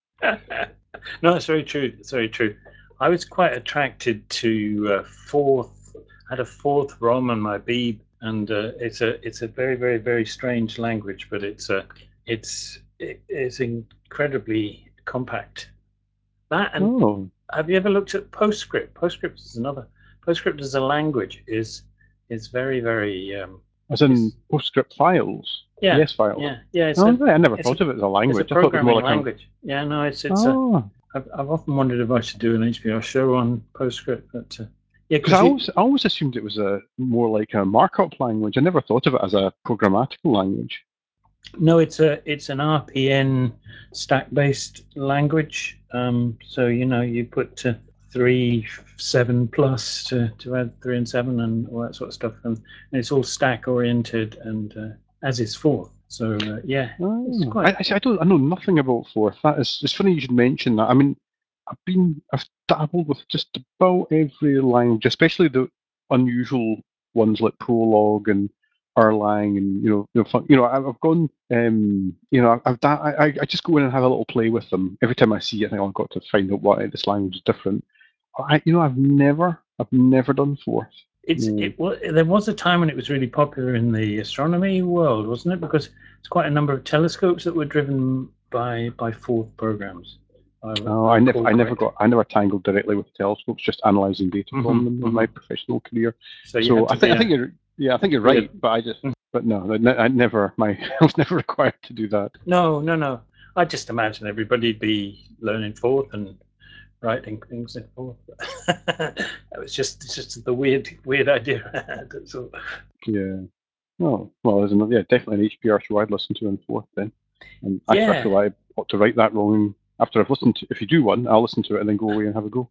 No, it's very true. It's very true. I was quite attracted to uh, fourth. I had a fourth ROM on my Beeb, and uh, it's a it's a very very very strange language, but it's a it's it, it's incredibly compact. That and Oh, have you ever looked at PostScript? PostScript is another. PostScript as a language is is very very um, as in is, PostScript files, yeah P S files. yeah yeah. It's Oh, a right, I never it's thought a of it as a it's a language. I thought it was more programming like a. language. Yeah, no, it's it's a. Oh, I've I've often wondered if I should do an H B R show on PostScript, but uh, yeah, because I because you always, I always assumed it was a more like a markup language. I never thought of it as a programmatical language. no, it's a it's an R P N stack based language. Um, so you know you put uh, three seven plus to, to add three and seven and all that sort of stuff, and, and it's all stack oriented, and uh, as is fourth. So uh, yeah, it's Oh, I, quite. I, I don't, I know nothing about Forth. That is, it's funny you should mention that. I mean, I've been, I've dabbled with just about every language, especially the unusual ones like Prolog and Erlang, and you know, you know, fun, you know I've I've gone, um, you know, I've, da- I, I I just go in and have a little play with them every time I see it. I think oh, I've got to find out why this language is different. I, you know, I've never, I've never done Forth. It's No. it was there was a time when it was really popular in the astronomy world, wasn't it? Because it's quite a number of telescopes that were driven by by fourth programs. I, Oh, I I never, recall I never correctly. got, I never tangled directly with telescopes, just analysing data Mm-hmm, from them in my mm-hmm. professional career. So you So had I to think, be I think a you're, yeah, I think you're be a right, but I just, but no, I, ne- I never, my, I was never required to do that. no no no. I just imagine everybody'd be learning fourth and writing things in fourth. That was just it's just the weird weird idea I had. So Yeah. Oh, well, there's another, yeah, definitely an H P R show I'd listen to in fourth then. And actually, I yeah. feel I ought to write that wrong after I've listened to. If you do one, I'll listen to it and then go away and have a go.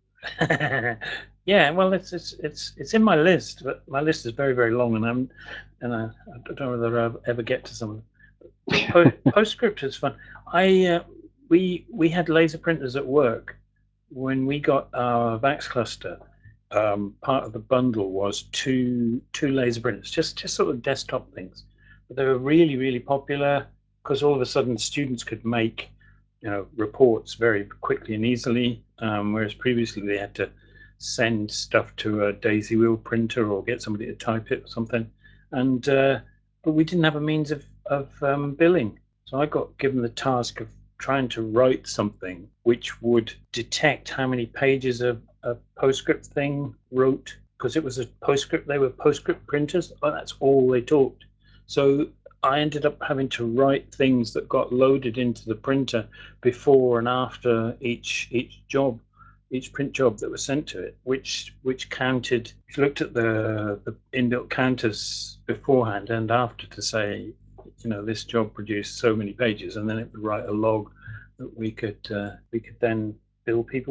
Yeah, well, it's it's it's it's in my list, but my list is very very long, and I'm and I, I don't know whether I'll ever get to some of them. But po- PostScript is fun. I uh, we we had laser printers at work when we got our VAX cluster. Um, part of the bundle was two two laser printers, just just sort of desktop things, but they were really really popular because all of a sudden students could make you know reports very quickly and easily, um, whereas previously they had to send stuff to a daisy wheel printer or get somebody to type it or something, and uh, but we didn't have a means of of um, billing, so I got given the task of trying to write something which would detect how many pages a, a PostScript thing wrote, because it was a PostScript, they were PostScript printers, oh, that's all they talked. So I ended up having to write things that got loaded into the printer before and after each each job, each print job that was sent to it, which which counted. If you looked at the the inbuilt counters beforehand and after to say, you know, this job produced so many pages, and then it would write a log that we could uh, we could then bill people with.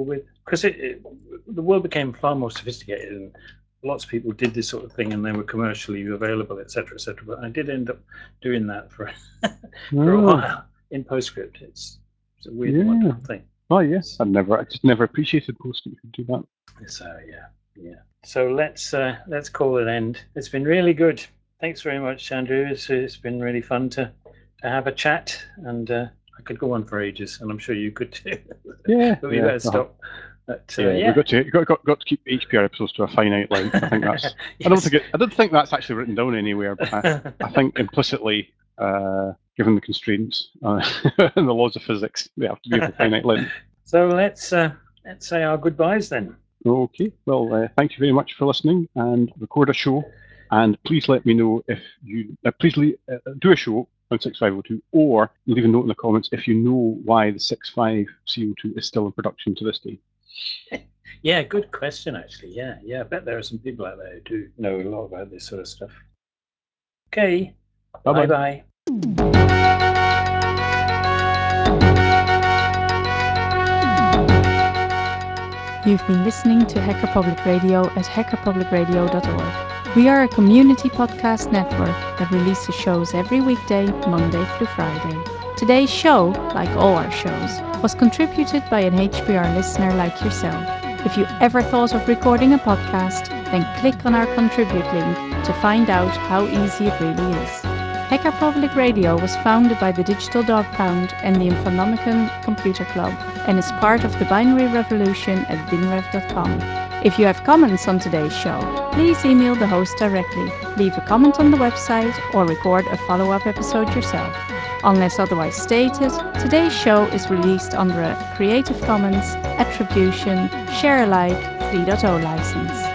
because it, it, the world became far more sophisticated, and lots of people did this sort of thing, and they were commercially available, et cetera, et cetera. But I did end up doing that for for a Oh, while in PostScript. It's, it's a weird, Yeah. wonderful thing. oh yes, I never, I just never appreciated PostScript could do that. So yeah, yeah. So let's uh, let's call it an end. It's been really good. Thanks very much, Andrew. It's, it's been really fun to to have a chat, and uh, I could go on for ages, and I'm sure you could too. Yeah, But we yeah, better uh-huh. stop. But, uh, Yeah, yeah, we've got to got, got, got to keep H P R episodes to a finite length. I think that's. I don't Yes. think it, I don't think that's actually written down anywhere, but I, I think implicitly, uh, given the constraints uh, and the laws of physics, they have to be of a finite length. So let's uh, let's say our goodbyes then. Okay. Well, uh, thank you very much for listening, and record a show. And please let me know if you uh, please le- uh, do a show on six five oh two, or leave a note in the comments if you know why the six five C O two is still in production to this day. Yeah, good question, actually. Yeah, yeah. I bet there are some people out there who do know a lot about this sort of stuff. Okay. Bye-bye. Bye-bye. You've been listening to Hacker Public Radio at hacker public radio dot org. We are a community podcast network that releases shows every weekday, Monday through Friday. Today's show, like all our shows, was contributed by an H P R listener like yourself. If you ever thought of recording a podcast, then click on our contribute link to find out how easy it really is. Hacker Public Radio was founded by the Digital Dog Pound and the Infonomicon Computer Club, and is part of the Binary Revolution at binrev dot com. If you have comments on today's show, please email the host directly, leave a comment on the website, or record a follow-up episode yourself. Unless otherwise stated, today's show is released under a Creative Commons Attribution Share Alike three point oh license.